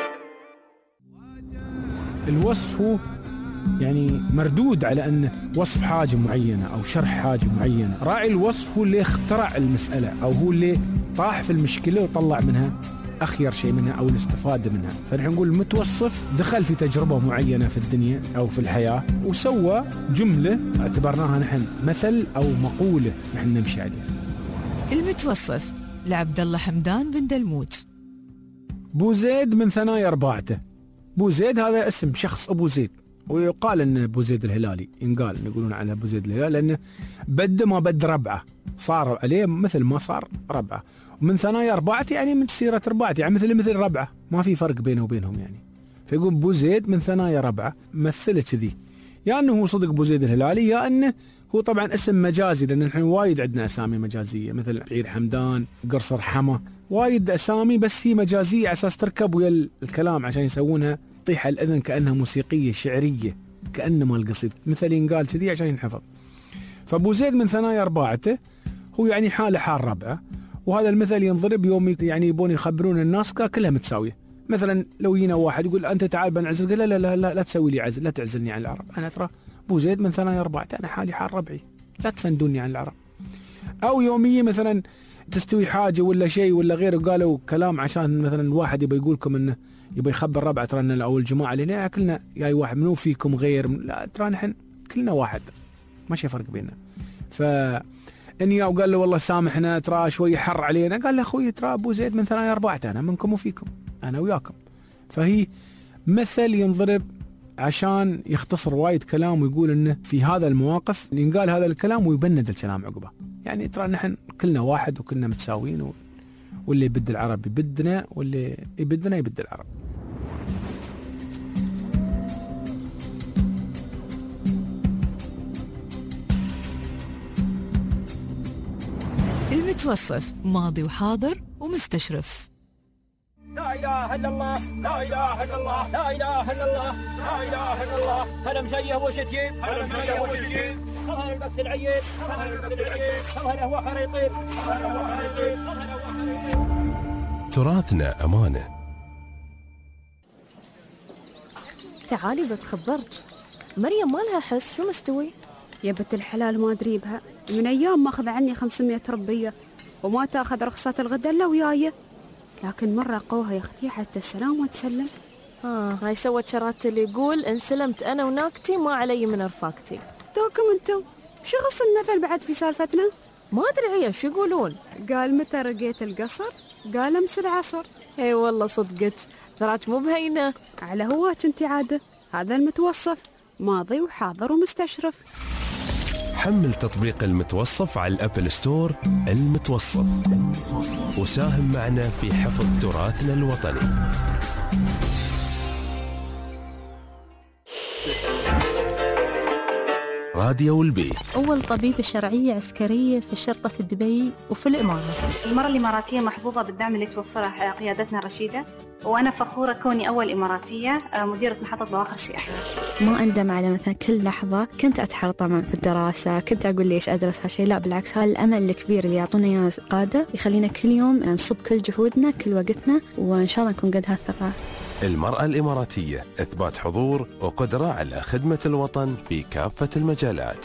الوصف هو يعني مردود على أنه وصف حاجة معينة أو شرح حاجة معينة. راعي الوصف هو اللي اخترع المسألة أو هو اللي طاح في المشكلة وطلع منها أخير شيء منها أو الاستفادة منها. فنحن نقول المتوصف دخل في تجربة معينة في الدنيا أو في الحياة وسوى جملة اعتبرناها نحن مثل أو مقولة نحن نمشي عليها. المتوصف لعبد الله حمدان بن دلموت. بو زيد من ثنايا رباعته. بو زيد هذا اسم شخص أبو زيد، ويقال أن أبو زيد الهلالي، ينقال يقولون على أبو زيد الهلالي لأنه بد ما بد ربعه، صار عليه مثل ما صار ربعه. ومن ثنايا رباعته يعني من سيرة رباعته، يعني مثل مثل ربعه، ما في فرق بينه وبينهم يعني. فيقول بو زيد من ثنايا ربعه، مثله كذي، يا أنه هو صدق بو زيد الهلالي، يا أنه هو طبعا اسم مجازي، لأن نحن وايد عندنا أسامي مجازية مثل عير حمدان، قرصر حما، وايد أسامي بس هي مجازية على أساس تركب ويا الكلام عشان يسوونها طيح الأذن كأنها موسيقية شعرية كأنما القصيد، مثل ينقال كذي عشان ينحفظ. فأبو زيد من ثنايا رباعته هو يعني حاله حال ربعه، وهذا المثل ينضرب يوم يعني يبون يخبرون الناس كلها متساوية. مثلا لو يجينا واحد يقول أنت تعال بنعزلك، لا لا لا لا, لا تسوي لي عزل، لا تعزلني عن العرب، أنا ترى أبو زيد من ثنايا رباعته، أنا حالي حال ربعي، لا تفندوني عن العرب. أو يومية مثلا تستوي حاجة ولا شيء ولا غيره، قالوا كلام عشان مثلا واحد يبي يقولكم انه يبي يخبر ربعه ترى ان او الجماعه اللي هنا كلنا جاي واحد، منو فيكم غير، لا ترى نحن كلنا واحد، ما شي فرق بيننا. ف اني وقال له والله سامحنا ترى شوي حر علينا، قال له اخوي ترى ابو زيد من ثنايا رباعته، انا منكم وفيكم، انا وياكم. فهي مثل ينضرب عشان يختصر وايد كلام، ويقول انه في هذا المواقف ينقال هذا الكلام ويبند الكلام عقبه، يعني ترى نحن كلنا واحد وكلنا متساويين، و... واللي يبد العرب يبدنا، واللي يبدنا يبد العرب. المتوصف ماضي وحاضر ومستشرف. لا إله إلا الله، لا إله إلا الله، لا إله إلا الله، لا إله إلا الله. هلا مشيه وشتيب، هلا مشيه وشتيب، هلا البكس العيد، هلا البكس العيد، هلا هو حريطين، هلا هو حريطين، هلا هو حريطين. تراثنا أمانة. تعالي بتخبرك، مريم ما لها حس، شو مستوي؟ يا بنت الحلال ما أدري بها، من أيام ماخذ عني خمسمية ربية وما تأخذ رخصة الغدا إلا وياي، لكن مرة قوها يا أختي حتى السلام وتسلم. آه هاي سوت شرات اللي يقول إن سلمت أنا وناكتي ما علي من رفاقتي. دوكم أنتم شو غص المثل بعد في سالفتنا؟ ما أدري عيا شو يقولون. قال متى رقيت القصر؟ قال أمس العصر. اي والله صدقك، تراك مو بهينة. على هواك انت عادة، هذا المتوصف ماضي وحاضر ومستشرف. حمل تطبيق المتوصف على الأبل ستور. المتوصف، وساهم معنا في حفظ تراثنا الوطني. راديو البيت، أول طبيبة شرعية عسكرية في شرطة دبي وفي الإمارات. المرأة الإماراتية محظوظة بالدعم اللي توفره قيادتنا الرشيدة، وأنا فخورة كوني أول إماراتية مديرة محطة بواخر سياحة. ما أندم على مثلا كل لحظة كنت أتحرى طبعا في الدراسة، كنت أقول ليش أدرس هالشيء، لا بالعكس، هذا الأمل الكبير اللي يعطونا إياه قادة يخلينا كل يوم نصب كل جهودنا كل وقتنا، وإن شاء الله نكون قد هالثقة. المرأة الإماراتية، إثبات حضور وقدرة على خدمة الوطن في كافة المجالات.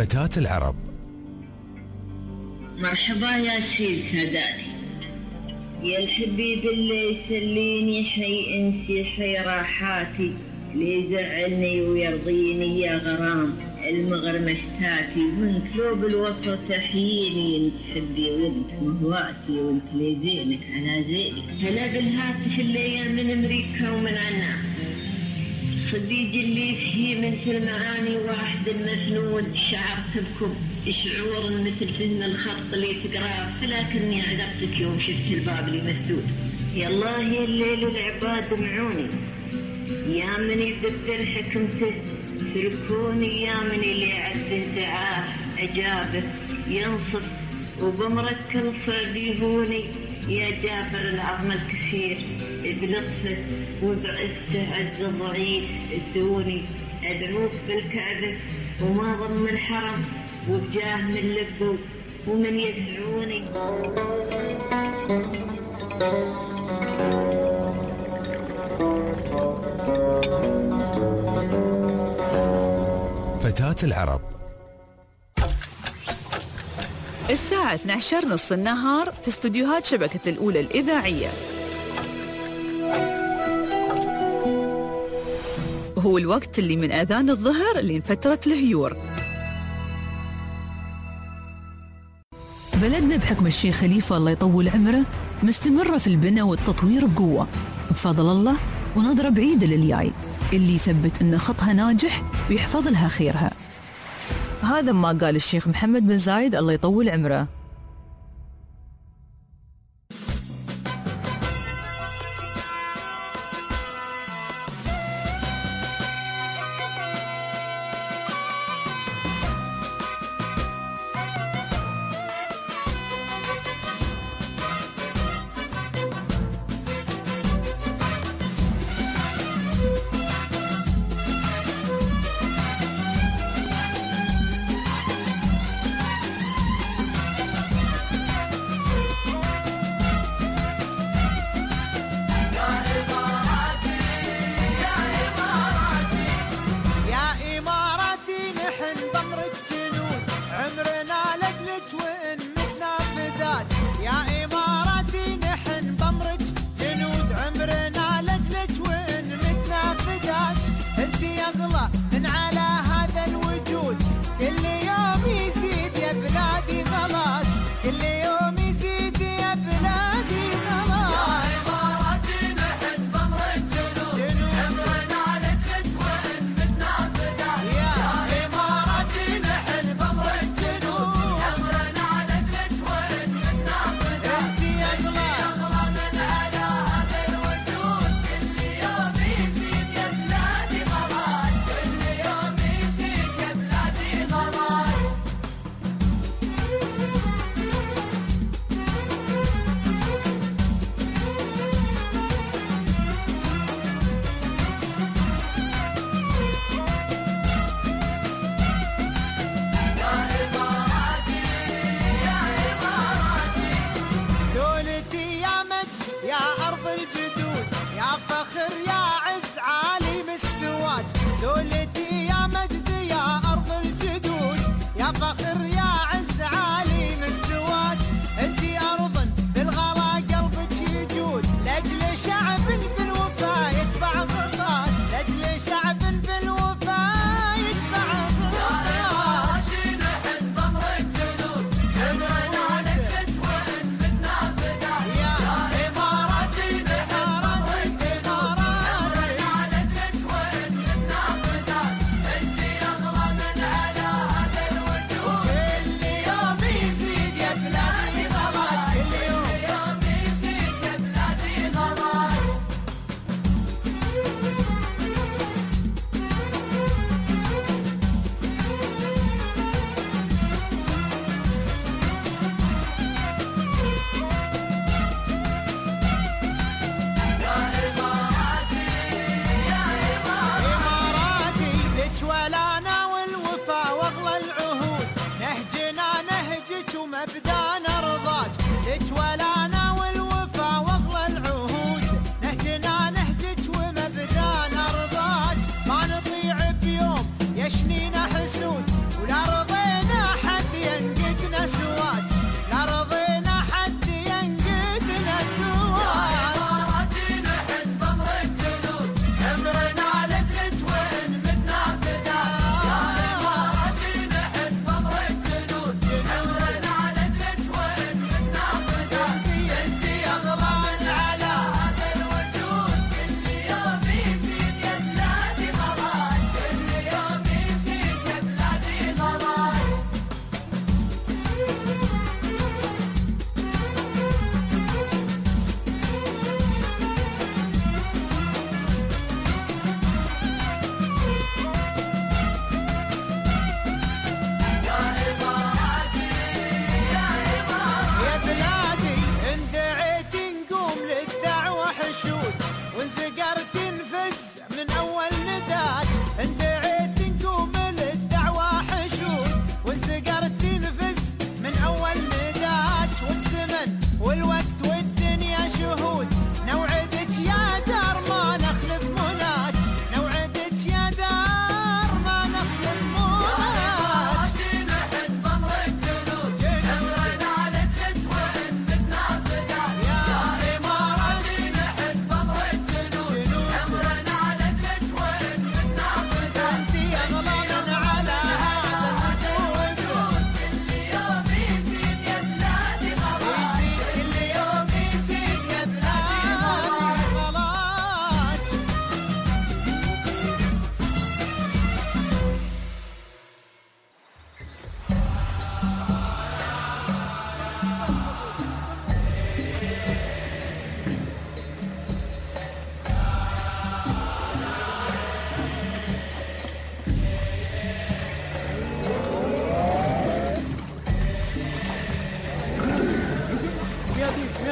فتاة العرب. مرحبا يا سيد ساداتي، يا الحبيب اللي يسليني حي انسي حي راحاتي، اللي يزعلني ويرضيني يا غرام المغرمشتاتي، وانت لو بالوسط تحييني انت حبي وانت مهواتي وانت لي زينك على زينك. هلا بالهاتف اللي من امريكا ومن عنا، صديقي اللي فيه مثل المعاني واحد المفنود، شعرت بكم شعور مثل فهم الخط اللي تقراه، فلكني عذبتك يوم شفت الباب اللي مسدود. يا الله يا الليل العباد دمعوني، يا من يدبر حكمته تركوني، يا من اللي عبده دعاه أجابه ينصف، وبمرك الصعب يهوني، يا جابر العظم الكثير بلطفه وبعزته عز ضعيف ادوني. أدعوك بالكعبة وما ضم الحرم، وبجاه من لبوا ومن يدعوني. فتاة العرب. الساعة اثني عشر نص النهار في استوديوهات شبكة الأولى الإذاعية. هو الوقت اللي من آذان الظهر لفترة الهيور. بلدنا بحكم الشيخ خليفة الله يطول عمره مستمرة في البناء والتطوير بقوة بفضل الله، ونظرة بعيدة للياي اللي يثبت أن خطها ناجح ويحفظ لها خيرها. هذا ما قال الشيخ محمد بن زايد الله يطول عمره.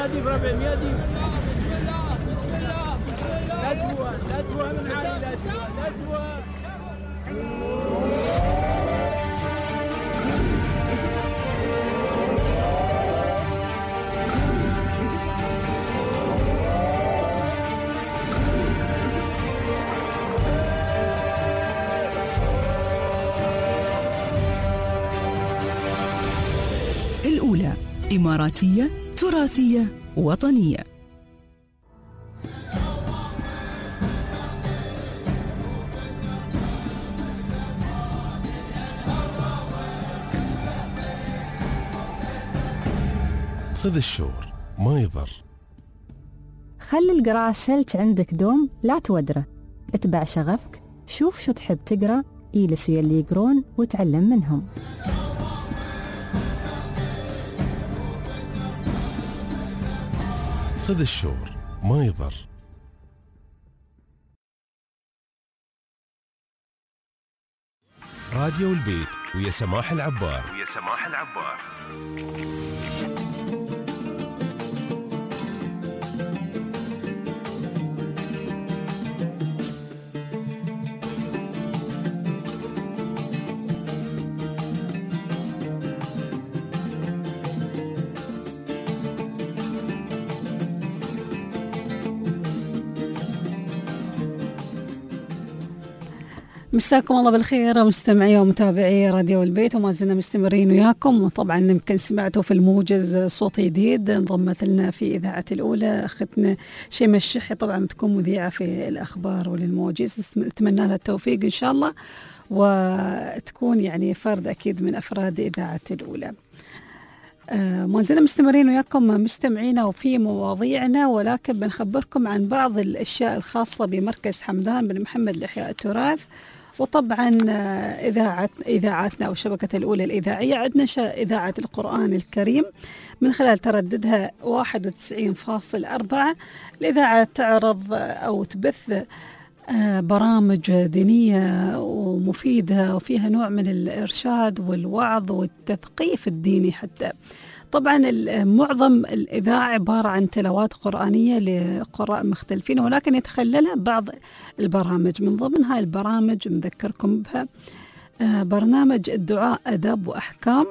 ميادي بربع ميادي. بسم الله بسم الله بسم الله. ندوة ندوة من عائلة ندوة. الأولى إماراتية تراثية وطنية. خذ الشور ما يضر. خلي القراءة سلج عندك دوم لا تودره. اتبع شغفك، شوف شو تحب تقرأ، يجلس ويا اللي يقرون وتعلم منهم. خذ الشور ما يضر. راديو البيت ويا سماح العبار ويا سماح العبار. مساكم الله بالخير مستمعي ومتابعي راديو البيت، وما زلنا مستمرين وياكم. وطبعا يمكن سمعتوا في الموجز صوت جديد انضمت لنا في إذاعة الأولى أختنا شيماء الشحي، طبعا تكون مذيعة في الأخبار وللموجز، أتمنى لها التوفيق إن شاء الله، وتكون يعني فرد أكيد من أفراد إذاعة الأولى. آه ما زلنا مستمرين وياكم مستمعينا وفي مواضيعنا، ولكن بنخبركم عن بعض الأشياء الخاصة بمركز حمدان بن محمد لإحياء التراث. وطبعا إذاعة إذاعاتنا وشبكة الأولى الإذاعية عندنا إذاعة القرآن الكريم من خلال ترددها واحد وتسعين فاصلة أربعة. الإذاعة تعرض أو تبث برامج دينية ومفيدة وفيها نوع من الإرشاد والوعظ والتثقيف الديني حتى. طبعا معظم الإذاعة عبارة عن تلاوات قرآنية لقراء مختلفين، ولكن يتخللها بعض البرامج. من ضمن هاي البرامج نذكركم بها برنامج الدعاء أداب وأحكام،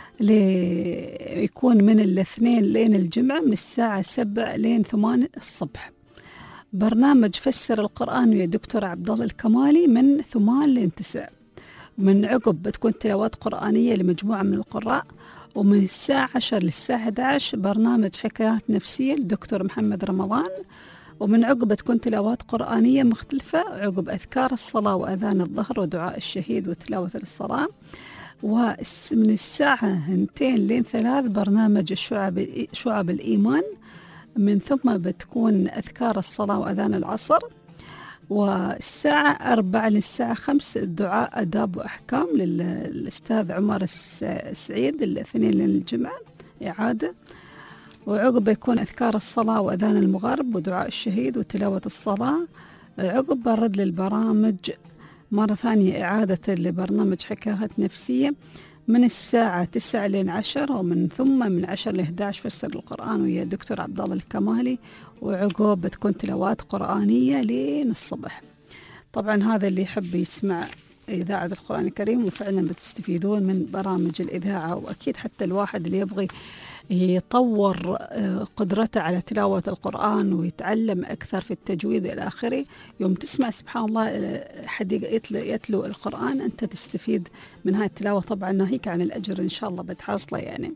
يكون من الاثنين لين الجمعة من الساعة سبع لين ثمان الصبح. برنامج فسر القرآن ويا دكتور عبد الله الكمالي من ثمان لين تسع. من عقب بتكون تلاوات قرآنية لمجموعة من القراء. ومن الساعة عشر للساعة إحدى عشر برنامج حكايات نفسية للدكتور محمد رمضان. ومن عقب تكون تلاوات قرآنية مختلفة عقب أذكار الصلاة وأذان الظهر ودعاء الشهيد وتلاوة الصلاة. ومن الساعة اثنتين لين ثلاث برنامج الشعب شعب الإيمان. من ثم بتكون أذكار الصلاة وأذان العصر. والساعة أربعة للساعة خمس الدعاء أداب وأحكام للأستاذ عمر السعيد الاثنين للجمعة إعادة. وعقب يكون أذكار الصلاة وأذان المغرب ودعاء الشهيد وتلاوة الصلاة. عقب برد للبرامج مرة ثانية إعادة لبرنامج حكايات نفسية من الساعة تسعة لين عشر. ومن ثم من عشر لإحدى عشر فسر القرآن ويا الدكتور عبد الله الكمالي. وعقب بتكون تلاوات قرآنية لين الصبح. طبعا هذا اللي يحب يسمع إذاعة القرآن الكريم وفعلا بتستفيدون من برامج الإذاعة. وأكيد حتى الواحد اللي يبغي يطور قدرته على تلاوة القرآن ويتعلم أكثر في التجويد إلى آخره، يوم تسمع سبحان الله حد يتلو القرآن أنت تستفيد من هاي التلاوة. طبعا ناهيك عن الأجر إن شاء الله بتحصله يعني.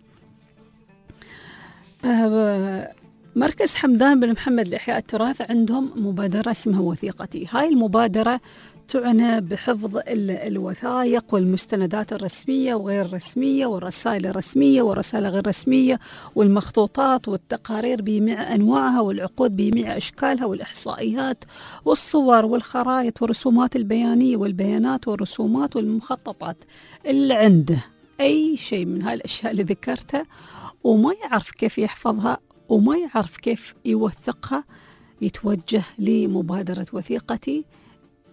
مركز حمدان بن محمد لإحياء التراث عندهم مبادرة اسمها وثيقتي. هاي المبادرة تعنى بحفظ الوثائق والمستندات الرسمية وغير الرسمية والرسائل الرسمية والرسائل غير رسمية والمخطوطات والتقارير بجميع أنواعها والعقود بجميع أشكالها والإحصائيات والصور والخرائط والرسومات البيانية والبيانات والرسومات والمخططات. اللي عنده أي شيء من هاي الأشياء اللي ذكرتها وما يعرف كيف يحفظها وما يعرف كيف يوثقها يتوجه لمبادرة وثيقتي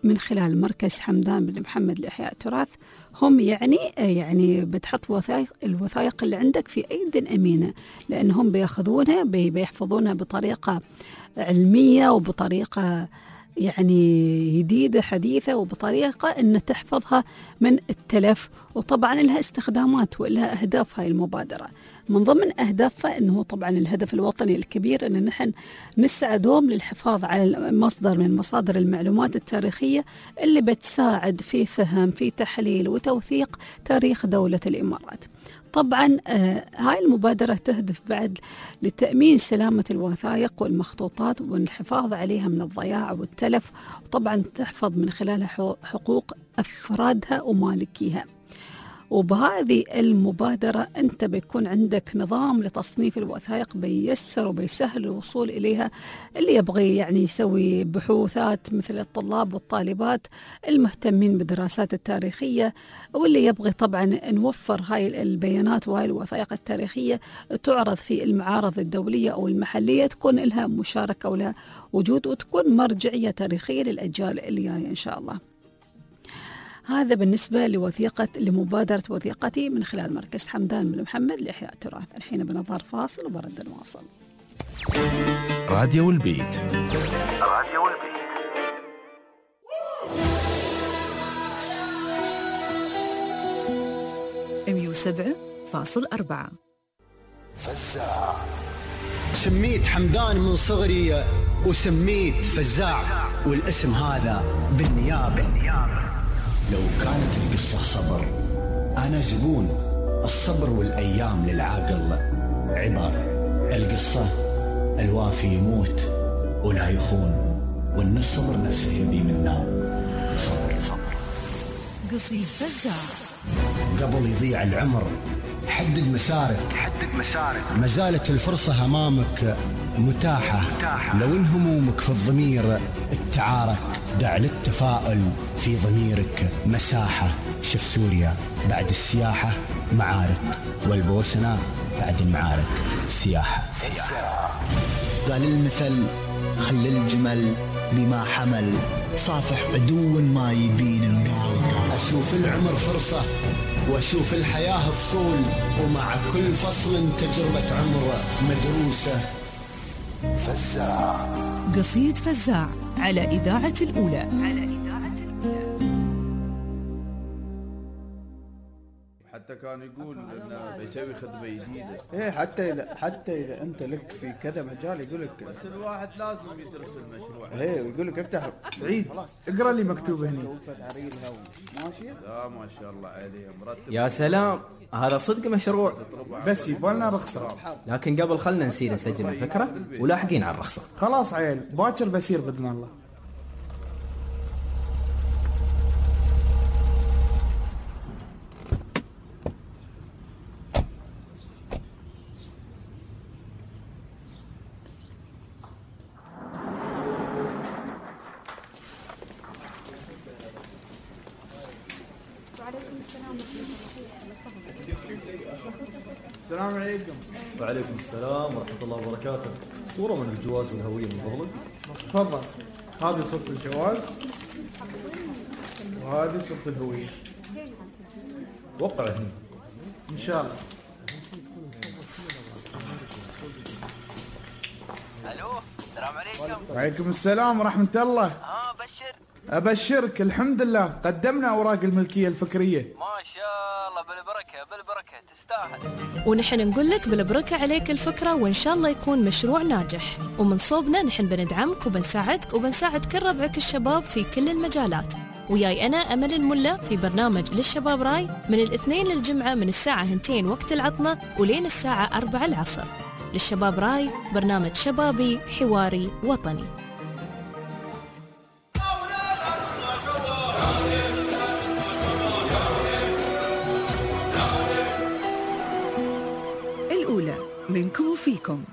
من خلال مركز حمدان بن محمد لإحياء التراث هم يعني يعني بتحط وثائق الوثائق اللي عندك في أيد أمينة، لأنهم بياخذونها بيحفظونها بطريقة علمية وبطريقة يعني جديدة حديثة، وبطريقة أن تحفظها من التلف. وطبعا لها استخدامات ولها أهداف هاي المبادرة. من ضمن أهدافها أنه طبعا الهدف الوطني الكبير أن نحن نساعدهم للحفاظ على مصدر من مصادر المعلومات التاريخية اللي بتساعد في فهم في تحليل وتوثيق تاريخ دولة الإمارات. طبعا آه هاي المبادرة تهدف بعد لتأمين سلامة الوثائق والمخطوطات والحفاظ عليها من الضياع والتلف، وطبعا تحفظ من خلالها حقوق أفرادها ومالكيها. وبهذه المبادرة أنت بيكون عندك نظام لتصنيف الوثائق بيسر وبيسهل الوصول إليها اللي يبغي يعني يسوي بحوثات مثل الطلاب والطالبات المهتمين بالدراسات التاريخية، واللي يبغي طبعا نوفر هاي البيانات وهاي الوثائق التاريخية تعرض في المعارض الدولية أو المحلية، تكون لها مشاركة ولها وجود وتكون مرجعية تاريخية للأجيال اللي جاية إن شاء الله. هذا بالنسبة لوثيقة لمبادرة وثيقتي من خلال مركز حمدان بن محمد لإحياء التراث. الحين بنظهر فاصل وبرد نواصل. راديو البيت. راديو البيت. مية وسبعة فاصل أربعة. فزاع. سميت حمدان من صغري وسميت فزاع، والاسم هذا بالنيابة. لو كانت القصة صبر أنا زبون الصبر، والأيام للعاقل عبر. القصة الوافي يموت ولا يخون، وإن الصبر نفسه يبي منا صبر. قصيد فزاع. قبل يضيع العمر حدد مسارك، حدد مسارك. ما زالت الفرصة أمامك متاحة. متاحة. لو إن همومك في الضمير التعارك، دع للتفاؤل في ضميرك مساحة. شوف سوريا بعد السياحة معارك، والبوسنة بعد المعارك سياحة. قال المثل خل الجمل بما حمل، صافح عدو ما يبين القال. أشوف العمر فرصة وأشوف الحياة فصول، ومع كل فصل تجربة عمر مدروسة. فزاع. قصيد فزاع على إذاعة الأولى. على إذاعة الأولى. حتى كان يقول انه بيسوي خدمه جديده. ايه حتى اذا حتى اذا انت لك في كذا مجال يقول لك بس الواحد لازم يدرس المشروع. ايه ويقول لك افتح سعيد اقرا لي مكتوب هنا. ماشي؟ لا ما شاء الله عليه مرتب. يا سلام، هذا صدق مشروع، بس يبغى رخصه. لكن قبل خلنا نسير نسجل الفكره ولاحقين على الرخصه. خلاص عيل باكر بسير باذن الله. السلام عليكم. وعليكم السلام ورحمة الله وبركاته. صورة من الجواز والهوية من فضلك. تفضل، هذه صورة الجواز وهذه صورة الهوية. وقع هنا إن شاء الله. ألو، السلام عليكم. وعليكم السلام ورحمة الله. ها بشر. أبشرك الحمد لله قدمنا أوراق الملكية الفكرية. ما شاء الله بالبركة بالبركة تستاهل. ونحن نقول لك بالبركة عليك الفكرة، وإن شاء الله يكون مشروع ناجح. ومن صوبنا نحن بندعمك وبنساعدك وبنساعد كل ربعك الشباب في كل المجالات. وياي أنا أمل الملا في برنامج للشباب راي من الاثنين للجمعة من الساعة اثنتين وقت العطلة ولين الساعة أربعة العصر. للشباب راي برنامج شبابي حواري وطني. الأولى منكم وفيكم.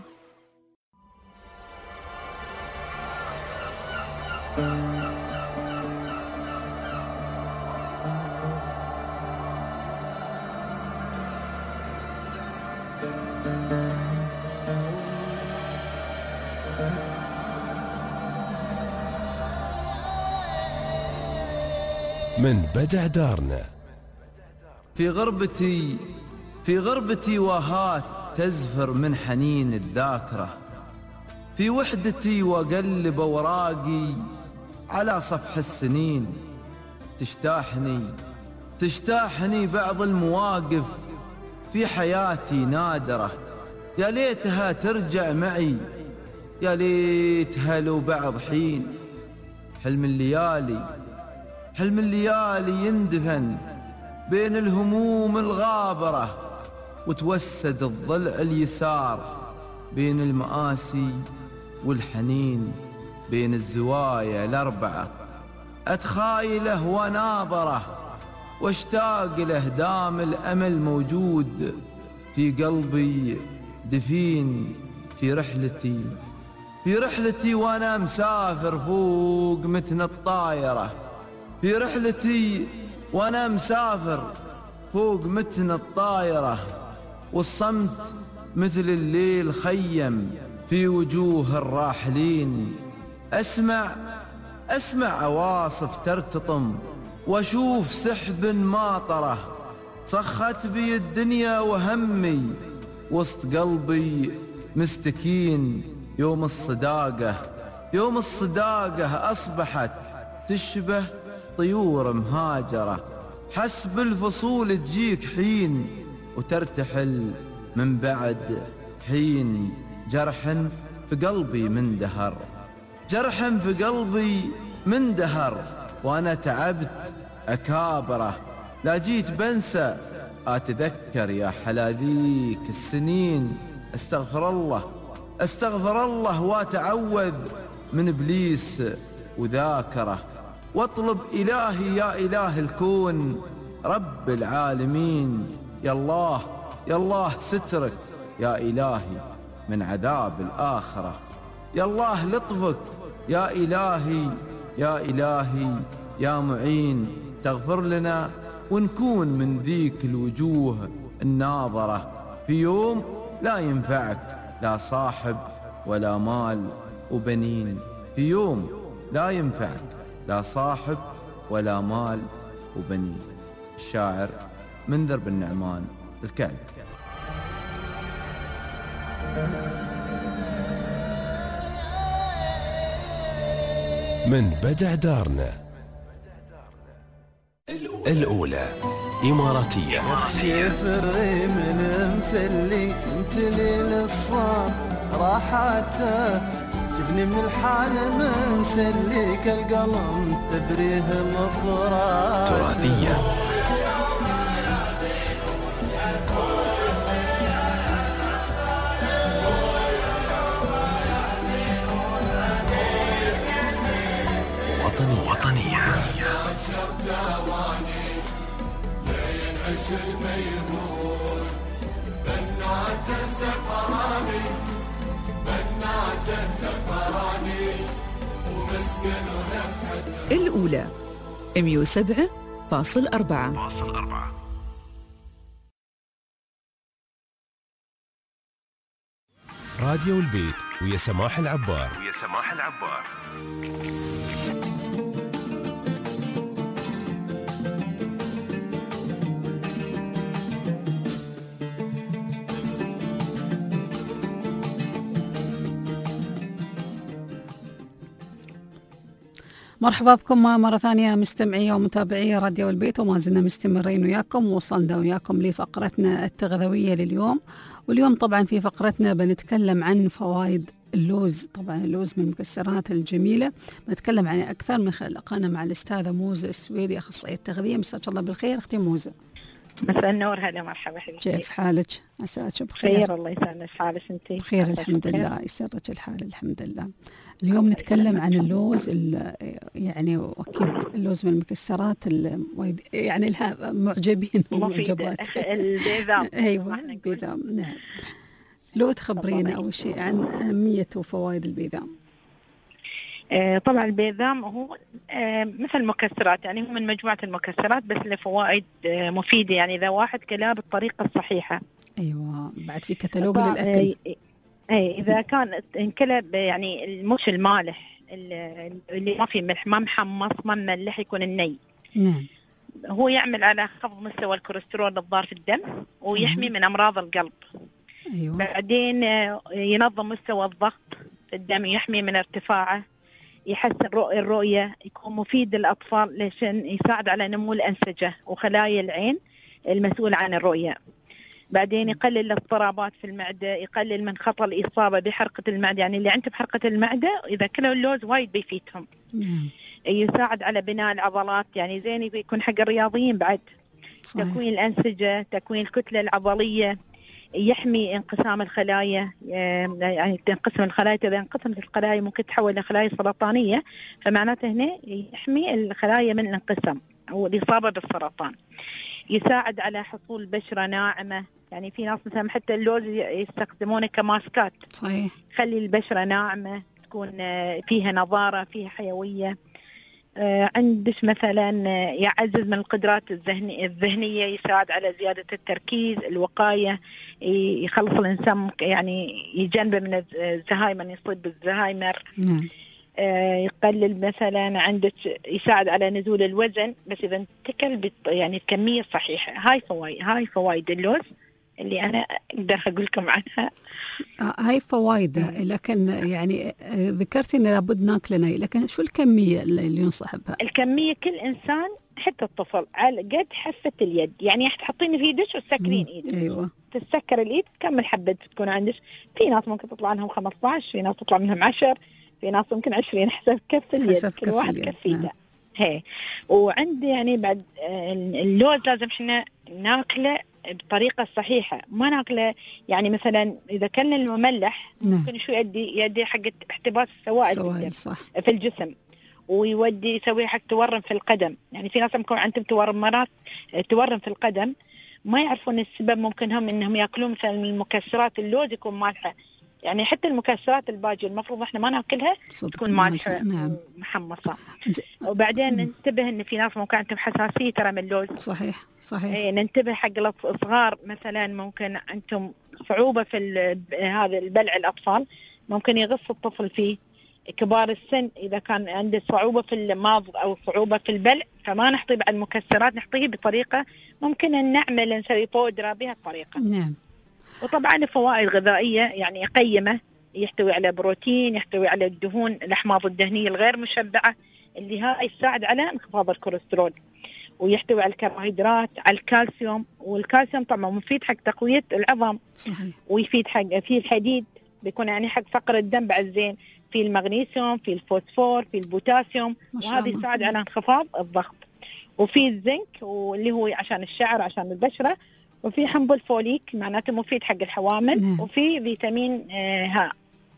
من بدع دارنا. في غربتي في غربتي واهات تزفر من حنين الذاكرة، في وحدتي وأقلب أوراقي على صفح السنين، تجتاحني تجتاحني بعض المواقف في حياتي نادرة، يا ليتها ترجع معي، يا ليتها لو بعض حين. حلم الليالي حلم الليالي يندفن بين الهموم الغابرة، وتوسد الضلع اليسار بين المآسي والحنين، بين الزوايا الأربعة أتخايله وناظره، واشتاق له دام الأمل موجود في قلبي دفين. في رحلتي في رحلتي وأنا مسافر فوق متن الطايرة، في رحلتي وأنا مسافر فوق متن الطايرة، والصمت مثل الليل خيم في وجوه الراحلين. أسمع أسمع عواصف ترتطم، وأشوف سحب ماطرة، صخت بي الدنيا وهمي وسط قلبي مستكين. يوم الصداقة يوم الصداقة أصبحت تشبه طيور مهاجرة، حسب الفصول تجيك حين وترتحل من بعد حين. جرح في قلبي من دهر جرح في قلبي من دهر، وأنا تعبت أكابره، لا جيت بنسى أتذكر يا حلاذيك السنين. أستغفر الله أستغفر الله وأتعوذ من إبليس وذاكره، واطلب إلهي يا إله الكون رب العالمين. يا الله يا الله سترك يا إلهي من عذاب الآخرة، يا الله لطفك يا إلهي يا إلهي يا معين. تغفر لنا ونكون من ذيك الوجوه الناظرة، في يوم لا ينفعك لا صاحب ولا مال وبنين، في يوم لا ينفعك لا صاحب ولا مال وبنين. الشاعر منذر بن نعمان الكعب. من بدع دارنا. الأولى إماراتية. يخشي فري من مفلي انت لي للصاب راحته، شفني من الحال من سليك القلم تبريه مبرات. تراثية. وطنية. وطنية. الميمون بنات الزفراني بنات الزفراني ومسكن ونفحة. الأولى مية وسبعة فاصل أربعة. راديو البيت ويا سماح العبار. ويا سماح العبار. مرحبا بكم مرة ثانية مستمعي ومتابعي راديو البيت، وما زلنا مستمرين وياكم، وصلنا وياكم لفقرتنا التغذوية لليوم. واليوم طبعا في فقرتنا بنتكلم عن فوائد اللوز. طبعا اللوز من المكسرات الجميلة، بنتكلم عنه أكثر من خلال لقانا مع الأستاذة موزة السويدي أخصائية التغذية. مساك الله بالخير أختي موزة. مساء النور. هلا مرحبا حبيبتي. كيف حالك؟ عساك بخير. خير الله يسعدك. حالك انت؟ بخير الحمد لله، يسرك الحال الحمد لله. اليوم نتكلم عن اللوز، يعني أكيد اللوز من المكسرات يعني لها معجبين ومعجبات. البيذام. أيوة البيذام. نعم. لو تخبرينا أول شيء عن أهمية وفوائد البيذام. آه طبعا البيذام هو آه مثل المكسرات، يعني هو من مجموعة المكسرات بس له فوائد آه مفيدة، يعني إذا واحد كلاه بالطريقة الصحيحة. أيوة بعد في كتالوج للأكل. اي اذا كان انكلب يعني مش المالح اللي ما فيه ملح، ما محمص ما مملح، يكون الني. نعم. هو يعمل على خفض مستوى الكوليسترول الضار في الدم ويحمي من أمراض القلب. أيوة. بعدين ينظم مستوى الضغط في الدم، يحمي من ارتفاعه، يحسن الرؤية، يكون مفيد للأطفال لشان يساعد على نمو الأنسجة وخلايا العين المسؤول عن الرؤية. بعدين يقلل الاضطرابات في المعدة، يقلل من خطر الإصابة بحرقة المعدة، يعني اللي عنده بحرقة المعدة إذا كلوا اللوز وايد بيفيدهم. نعم. يساعد على بناء العضلات، يعني زين يكون حق الرياضيين بعد. صحيح. تكوين الأنسجة، تكوين الكتلة العضلية، يحمي انقسام الخلايا، يعني تنقسم الخلايا، إذا انقسمت الخلايا ممكن تتحول لخلايا سرطانية، فمعناته هنا يحمي الخلايا من الانقسام أو الإصابة بالسرطان. يساعد على حصول بشرة ناعمة، يعني في ناس مثلا حتى اللوز يستخدمونه كماسكات. صحيح. خلي البشرة ناعمة، تكون فيها نظارة، فيها حيوية. عندش مثلا يعزز من القدرات الذهنية، يساعد على زيادة التركيز، الوقاية، يخلص الإنسان يعني يجنب من الزهايمر، يصيب بالزهايمر. نعم. يقلل مثلا عندك، يساعد على نزول الوزن بس إذا انتكل يعني الكمية الصحيحة. هاي فوايد هاي فوايد اللوز اللي أنا أقدر أقول لكم عنها. هاي فوائده، لكن يعني ذكرتي إن لابد ناكله ني، لكن شو الكمية اللي ينصح بها؟ الكمية كل إنسان حتى الطفل على قد حفة اليد، يعني تحطين في يدش وتسكرين إيدك. أيوة. تسكر الإيد كم الحبة تكون عندك. في ناس ممكن تطلع عنهم خمسة عشر، في ناس تطلع منهم عشر، في ناس ممكن عشرين، حسب كف اليد، كل واحد كف يده. هي وعندي يعني بعد اللوز لازم احنا ناكله بطريقة صحيحة، ما ناكله يعني مثلا إذا كان المملح ممكن شو يؤدي يؤدي حق احتباس السوائل في الجسم، ويودي يسوي حق تورم في القدم. يعني في ناس ممكن عندهم تورم مرات تورم في القدم ما يعرفون السبب، ممكن هم إنهم يأكلون مثلا من المكسرات، اللوز يكون مالحة، يعني حتى المكسرات الباجي المفروض احنا ما ناكلها، تكون مالحة. نعم. محمصة. وبعدين ننتبه ان في ناس ممكن عندهم حساسية ترى من اللوز. صحيح صحيح. ايه ننتبه حق الصغار مثلا ممكن عندهم صعوبة في هذا البلع، الأطفال ممكن يغص الطفل فيه. كبار السن إذا كان عنده صعوبة في الماض أو صعوبة في البلع فما نحطيه بعد المكسرات، نحطيه بطريقة ممكن أن نعمل نسوي بودرة بها الطريقة. نعم. وطبعا الفوائد الغذائية يعني قيمة، يحتوي على بروتين، يحتوي على الدهون، الأحماض الدهنية الغير مشبعة اللي هاي يساعد على انخفاض الكوليسترول، ويحتوي على الكربوهيدرات، على الكالسيوم، والكالسيوم طبعا مفيد حق تقوية العظام. صحيح. ويفيد حق في الحديد، بيكون يعني حق فقر الدم بعد زين، في المغنيسيوم، في الفوسفور، في البوتاسيوم، وهذا يساعد على انخفاض الضغط. وفي الزنك واللي هو عشان الشعر عشان البشرة، وفي حمض الفوليك معناته مفيد حق الحوامل. نعم. وفي فيتامين آه هاء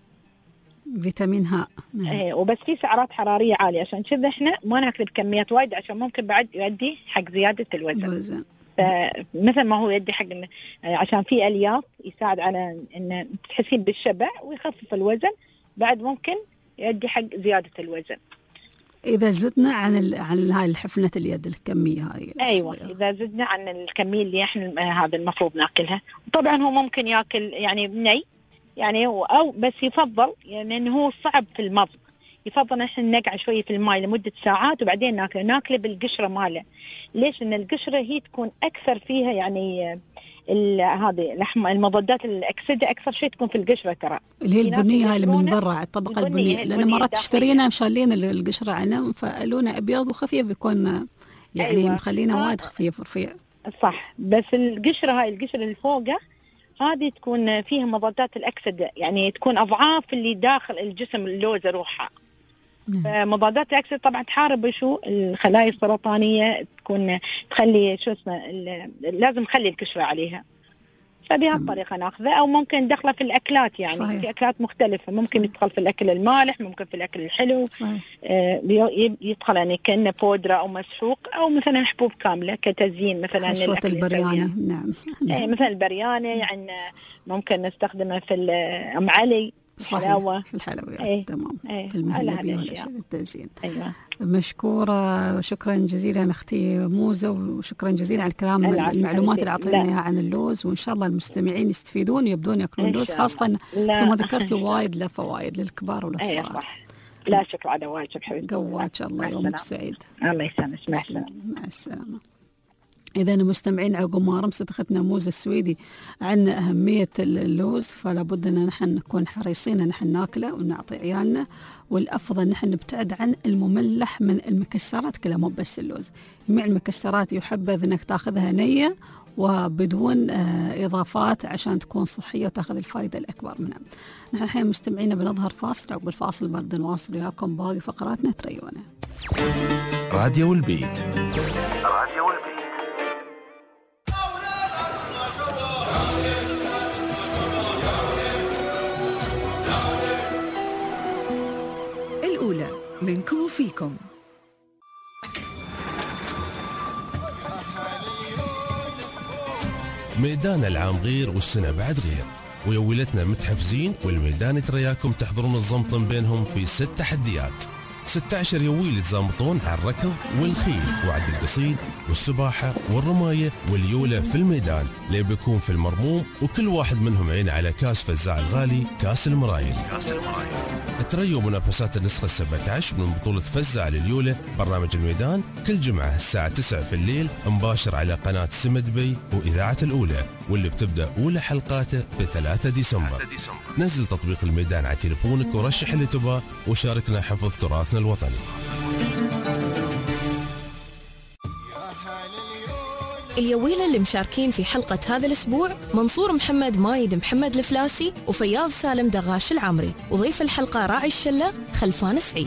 فيتامين هاء. نعم. آه وبس في سعرات حرارية عالية، عشان كذا احنا ما ناكل بكميات وايد عشان ممكن بعد يؤدي حق زيادة الوزن. الوزن. مثل ما هو يؤدي حق عشان في الياف يساعد على ان تحسين بالشبع ويخفف الوزن، بعد ممكن يؤدي حق زيادة الوزن. إذا زدنا عن ال... عن هاي الحفنة اليد الكمية هاي. أيوة الصغيرة. إذا زدنا عن الكمية اللي إحنا هذا المفروض ناكلها، طبعا هو ممكن يأكل يعني ني يعني أو بس يفضل يعني إنه هو صعب في المضغ، يفضل إحنا نقع شوية في الماء لمدة ساعات وبعدين ناكله ناكله بالقشرة ماله. ليش؟ إن القشرة هي تكون أكثر فيها يعني هذه لحم المضادات الأكسدة أكثر شيء تكون في القشرة ترى، اللي هي البنية هاي اللي من برا الطبقة البنية، لأن مرات تشترينا مشالين القشرة عنها فلونه أبيض وخفيف بيكون يعني. أيوة. مخلينا آه. وايد خفيف ورفيع. صح، بس القشرة هاي القشرة اللي فوقه هذه تكون فيها مضادات الأكسدة، يعني تكون أضعاف اللي داخل الجسم اللوز روحها. فمضادات الأكسدة طبعا تحارب شو الخلايا السرطانية، تكون تخلي شو اسمه لازم نخلي القشرة عليها. فبهذه الطريقة ناخذه، أو ممكن ندخله في الأكلات يعني. صحيح. في أكلات مختلفة ممكن يدخل في الأكل المالح، ممكن في الأكل الحلو. آه يدخل يعني كأنه بودرة أو مسحوق، أو مثلا حبوب كاملة كتزيين مثلا للأكل البرياني. نعم. آه مثلا البرياني يعني ممكن نستخدمه في أم علي. الحلاوة في الحلويات. ايه. تمام. ايه. في المهلبية والأشياء التزيين. أيوة. مشكورة وشكرا جزيلا أختي موزة، وشكرا جزيلا على الكلام المعلومات اللي أعطيناها عن اللوز، وإن شاء الله المستمعين يستفيدون ويبدون يأكلون اللوز، خاصة كما ذكرتي وايد له فوائد للكبار وللصغار. أيوة صح. لا شكر على واجب حبيبتي. قواك الله، يومك سعيد. الله يسلمك. مع السلامة. مع السلامة. إذا مستمعين عقب ما رمست أختنا موزة السويدي عن أهمية اللوز، فلا بد أن نحن نكون حريصين أن نحن ناكله ونعطي عيالنا، والأفضل نحن نبتعد عن المملح من المكسرات كلها، مو بس اللوز، جميع المكسرات يحبذ أنك تأخذها نية وبدون إضافات عشان تكون صحية وتأخذ الفائدة الأكبر منها. نحن الحين مستمعين بنظهر فاصل، عقب الفاصل برد نواصل وياكم باقي فقراتنا، تريونا. راديو البيت. راديو البيت. الأولى منكم وفيكم. ميدان العام غير والسنة بعد غير، ويولتنا متحفزين والميدان ترياكم تحضرون الزمطن بينهم في ست تحديات. ستة عشر يويل تزامطون على الركض والخيل وعد القصيد والسباحة والرماية واليولة في الميدان، لي بيكون في المرموم، وكل واحد منهم عين على كاس فزاع الغالي كاس المرايل. كاس المرايل. تريوا منافسات النسخة السبعة عشر من بطولة فزاع لليولة برنامج الميدان كل جمعة الساعة تسعة في الليل مباشر على قناة سمد بي وإذاعة الأولى، واللي بتبدأ أولى حلقاته في ثلاثة ديسمبر. نزل تطبيق الميدان على تليفونك ورشح اللي تباه وشاركنا حفظ تراثنا الوطني. اليويلة اللي مشاركين في حلقة هذا الأسبوع منصور محمد مايد محمد الفلاسي وفياض سالم دغاش العمري، وضيف الحلقة راعي الشلة خلفان سعيد.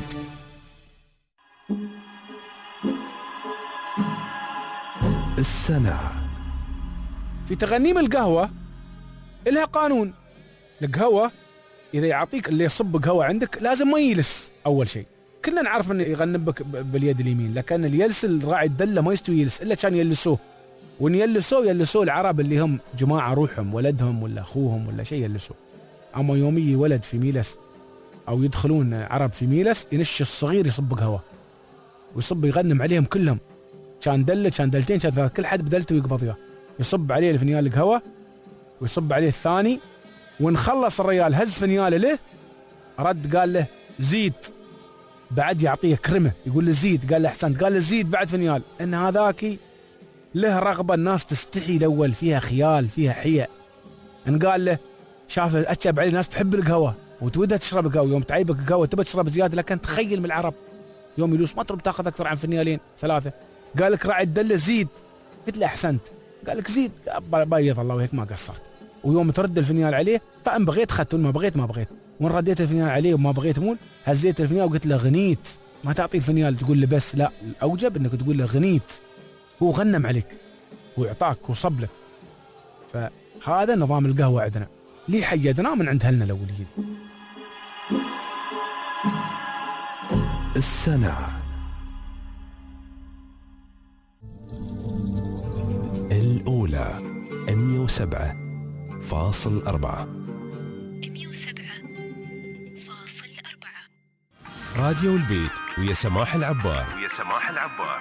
السنة في تغنيم القهوة إلها قانون. القهوة إذا يعطيك اللي يصب قهوة عندك لازم ما يلس. أول شيء كنا نعرف إنه يغنبك باليد اليمين، لكن اللي يلس الراعي الدلة ما يستوي يلس إلا كان يلسوه، وإن يلسوه يلسوه العرب اللي هم جماعة روحهم ولدهم ولا أخوهم ولا شيء يلسوه. أما يوم يجي ولد في ميلس أو يدخلون عرب في ميلس ينش الصغير يصب قهوة ويصب يغنم عليهم كلهم، كان دلة كان دلتين كان ثلاث، كل حد بدلته ويقبض إياه، يصب عليه الفنيال القهوة ويصب عليه الثاني، ونخلص الرجال هز فنياله له، رد قال له زيد، بعد يعطيه كرمه يقول له زيد، قال له احسنت، قال له زيد بعد فنيال. ان هذاكي له رغبه الناس تستحي الاول، فيها خيال فيها حياء. ان قال له شاف اتشب عليه ناس تحب القهوه وتودها تشرب القهوه، يوم تعيبك القهوه تبى تشرب زياده، لكن تخيل من العرب يوم يلوس ما ترد تاخذ اكثر عن فنيالين ثلاثه، قال لك راعي الدله زيد، قلت له احسنت، قال لك زيد، بيض الله وهيك ما قصرت. ويوم ترد الفنيال عليه فان بغيت اخذت وما بغيت ما بغيت، وان رديت الفنيال عليه وما بغيت مول هزيت الفنيال وقلت له غنيت. ما تعطي الفنيال تقول له بس، لا الاوجب انك تقول له غنيت، هو غنم عليك ويعطاك وصب لك. فهذا نظام القهوه عندنا ليه حيدناه من عند اهلنا الاوليين. السنة الأولى مئة وسبعة فاصل أربعة. مئة وسبعة فاصل أربعة. راديو البيت ويا سماح العبار. ويا سماح العبار.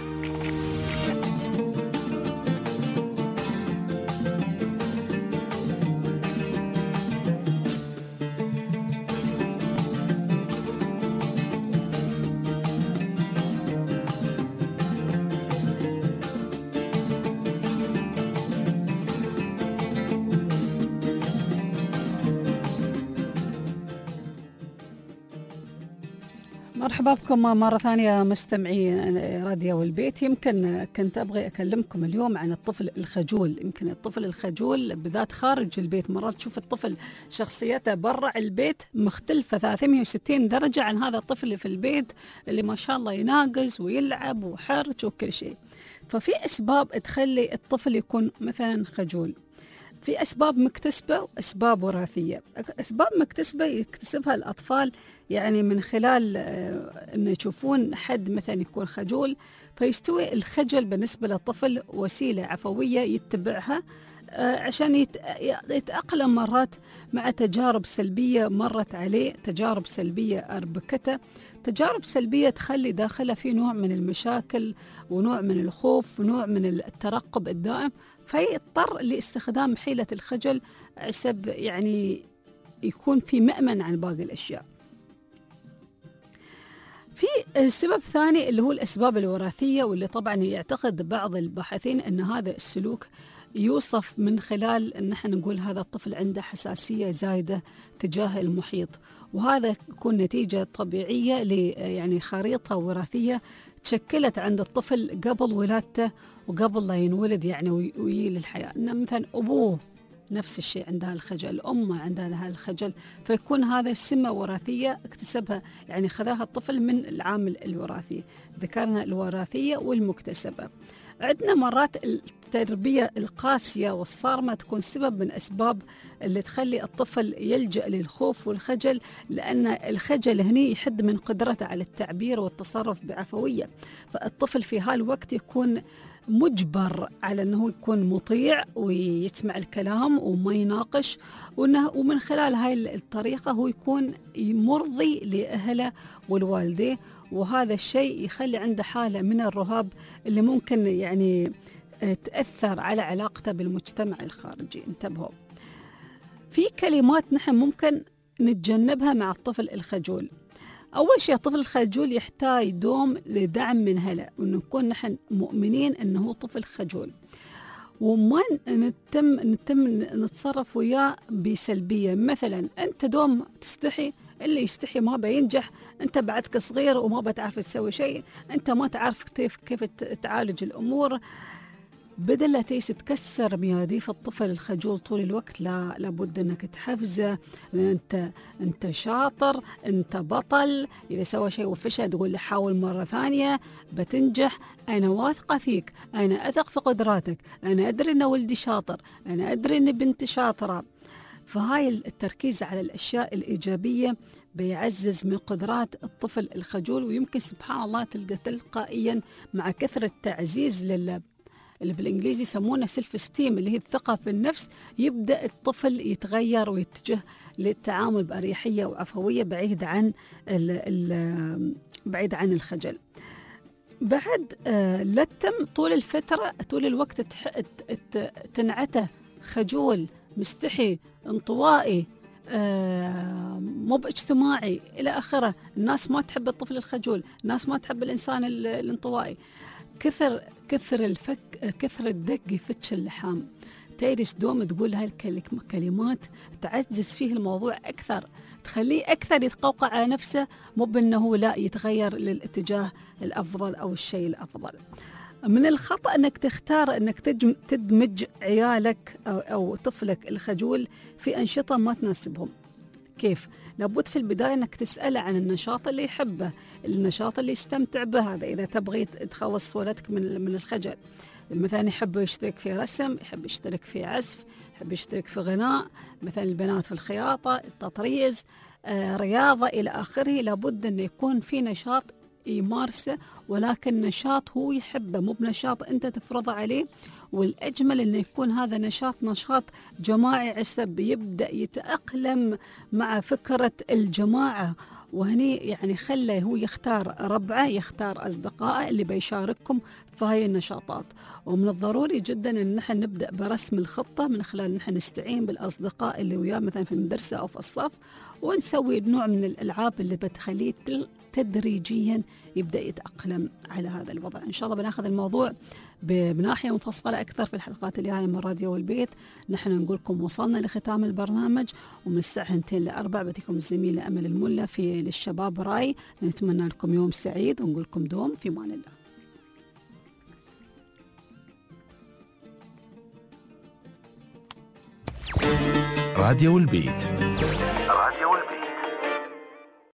مرحبا بكم مرة ثانية مستمعي راديو البيت. يمكن كنت أبغي أكلمكم اليوم عن الطفل الخجول. يمكن الطفل الخجول بالذات خارج البيت، مرات تشوف الطفل شخصيته برا البيت مختلفة ثلاثمئة وستين درجة عن هذا الطفل اللي في البيت اللي ما شاء الله يناقز ويلعب وحرج وكل شيء. ففي أسباب تخلي الطفل يكون مثلا خجول. في أسباب مكتسبة وأسباب وراثية. أسباب مكتسبة يكتسبها الأطفال يعني من خلال أن يشوفون حد مثلا يكون خجول، فيستوي الخجل بالنسبة للطفل وسيلة عفوية يتبعها عشان يتأقلم مرات مع تجارب سلبية مرت عليه، تجارب سلبية أربكته، تجارب سلبية تخلي داخله في نوع من المشاكل ونوع من الخوف ونوع من الترقب الدائم، فيضطر لاستخدام حيلة الخجل عسب يعني يكون في مأمن عن باقي الأشياء. السبب الثاني اللي هو الأسباب الوراثية، واللي طبعا يعتقد بعض الباحثين أن هذا السلوك يوصف من خلال أن نحن نقول هذا الطفل عنده حساسية زايدة تجاه المحيط، وهذا يكون نتيجة طبيعية ل يعني خريطة وراثية تشكلت عند الطفل قبل ولادته وقبل لا ينولد يعني ويجي للحياة. إن مثلا أبوه نفس الشيء عندها الخجل، الأم عندها لها الخجل، فيكون هذا السمة وراثية اكتسبها يعني خذاها الطفل من العامل الوراثي. ذكرنا الوراثية والمكتسبة. عندنا مرات التربية القاسية والصارمة تكون سبب من أسباب اللي تخلي الطفل يلجأ للخوف والخجل، لأن الخجل هني يحد من قدرته على التعبير والتصرف بعفوية، فالطفل في هالوقت يكون مجبر على أنه يكون مطيع ويسمع الكلام وما يناقش، ومن خلال هاي الطريقة هو يكون مرضي لأهله والوالديه، وهذا الشيء يخلي عنده حالة من الرهاب اللي ممكن يعني تأثر على علاقته بالمجتمع الخارجي. انتبهوا، في كلمات نحن ممكن نتجنبها مع الطفل الخجول. أول شيء الطفل الخجول يحتاج دوم لدعم من هلا، وإنه نكون نحن مؤمنين إنه طفل خجول، وما نتم نتم نتصرف وياه بسلبية. مثلا أنت دوم تستحي، اللي يستحي ما بينجح، أنت بعدك صغير وما بتعرف تسوي شيء، أنت ما تعرف كيف كيف تعالج الأمور. بدل لا تيس تكسر مياديف الطفل الخجول طول الوقت، لا لابد انك تحفزه، انت انت شاطر، انت بطل، اذا سوى شيء وفشل تقول له حاول مره ثانيه بتنجح، انا واثقه فيك، انا اثق في قدراتك، انا ادري ان ولدي شاطر، انا ادري ان بنتي شاطره. فهاي التركيز على الاشياء الايجابيه بيعزز من قدرات الطفل الخجول، ويمكن سبحان الله تلقى تلقائيا مع كثره تعزيز لل اللي بالإنجليزي يسمونه سيلف ستيم، اللي هي الثقة في النفس، يبدأ الطفل يتغير ويتجه للتعامل بأريحية وعفوية بعيد عن ال ال بعيد عن الخجل. بعد آه لا تتم طول الفترة طول الوقت تنعته خجول، مستحي، انطوائي، آه مو باجتماعي إلى آخره. الناس ما تحب الطفل الخجول، الناس ما تحب الإنسان الانطوائي. كثر كثر الفك كثر الدق يفتش اللحام. تيرس دوم تقول هاي الكلمات تعزز فيه الموضوع أكثر، تخليه أكثر يتقوقع على نفسه، مو بأنه لا يتغير للاتجاه الأفضل أو الشيء الأفضل. من الخطأ أنك تختار أنك تدمج عيالك أو, أو طفلك الخجول في أنشطة ما تناسبهم. كيف؟ لابد في البداية أنك تسأله عن النشاط اللي يحبه، النشاط اللي يستمتع به. هذا إذا تبغي تخلص ولدك من من الخجل. مثلا يحب يشترك في رسم، يحب يشترك في عزف، يحب يشترك في غناء، مثلا البنات في الخياطة، التطريز، آه، رياضة إلى آخره. لابد أن يكون في نشاط يمارسه، ولكن نشاط هو يحبه، مو بنشاط أنت تفرضه عليه. والأجمل أنه يكون هذا نشاط نشاط جماعي عسب، يبدأ يتأقلم مع فكرة الجماعة. وهني يعني خلى هو يختار ربعه، يختار أصدقائه اللي بيشارككم في هاي النشاطات. ومن الضروري جدا أن نحن نبدأ برسم الخطة من خلال نحن نستعين بالأصدقاء اللي وياه مثلا في المدرسة أو في الصف، ونسوي نوع من الألعاب اللي بتخليه تدريجيا يبدأ يتأقلم على هذا الوضع. إن شاء الله بناخذ الموضوع بناحية مفصلة أكثر في الحلقات اللي هاي من راديو والبيت. نحن نقولكم وصلنا لختام البرنامج، ومن الساعة اثنتين لأربع بتكم الزميلة أمل الملا في للشباب راي. نتمنى لكم يوم سعيد ونقولكم دوم في مان الله. راديو البيت. راديو البيت.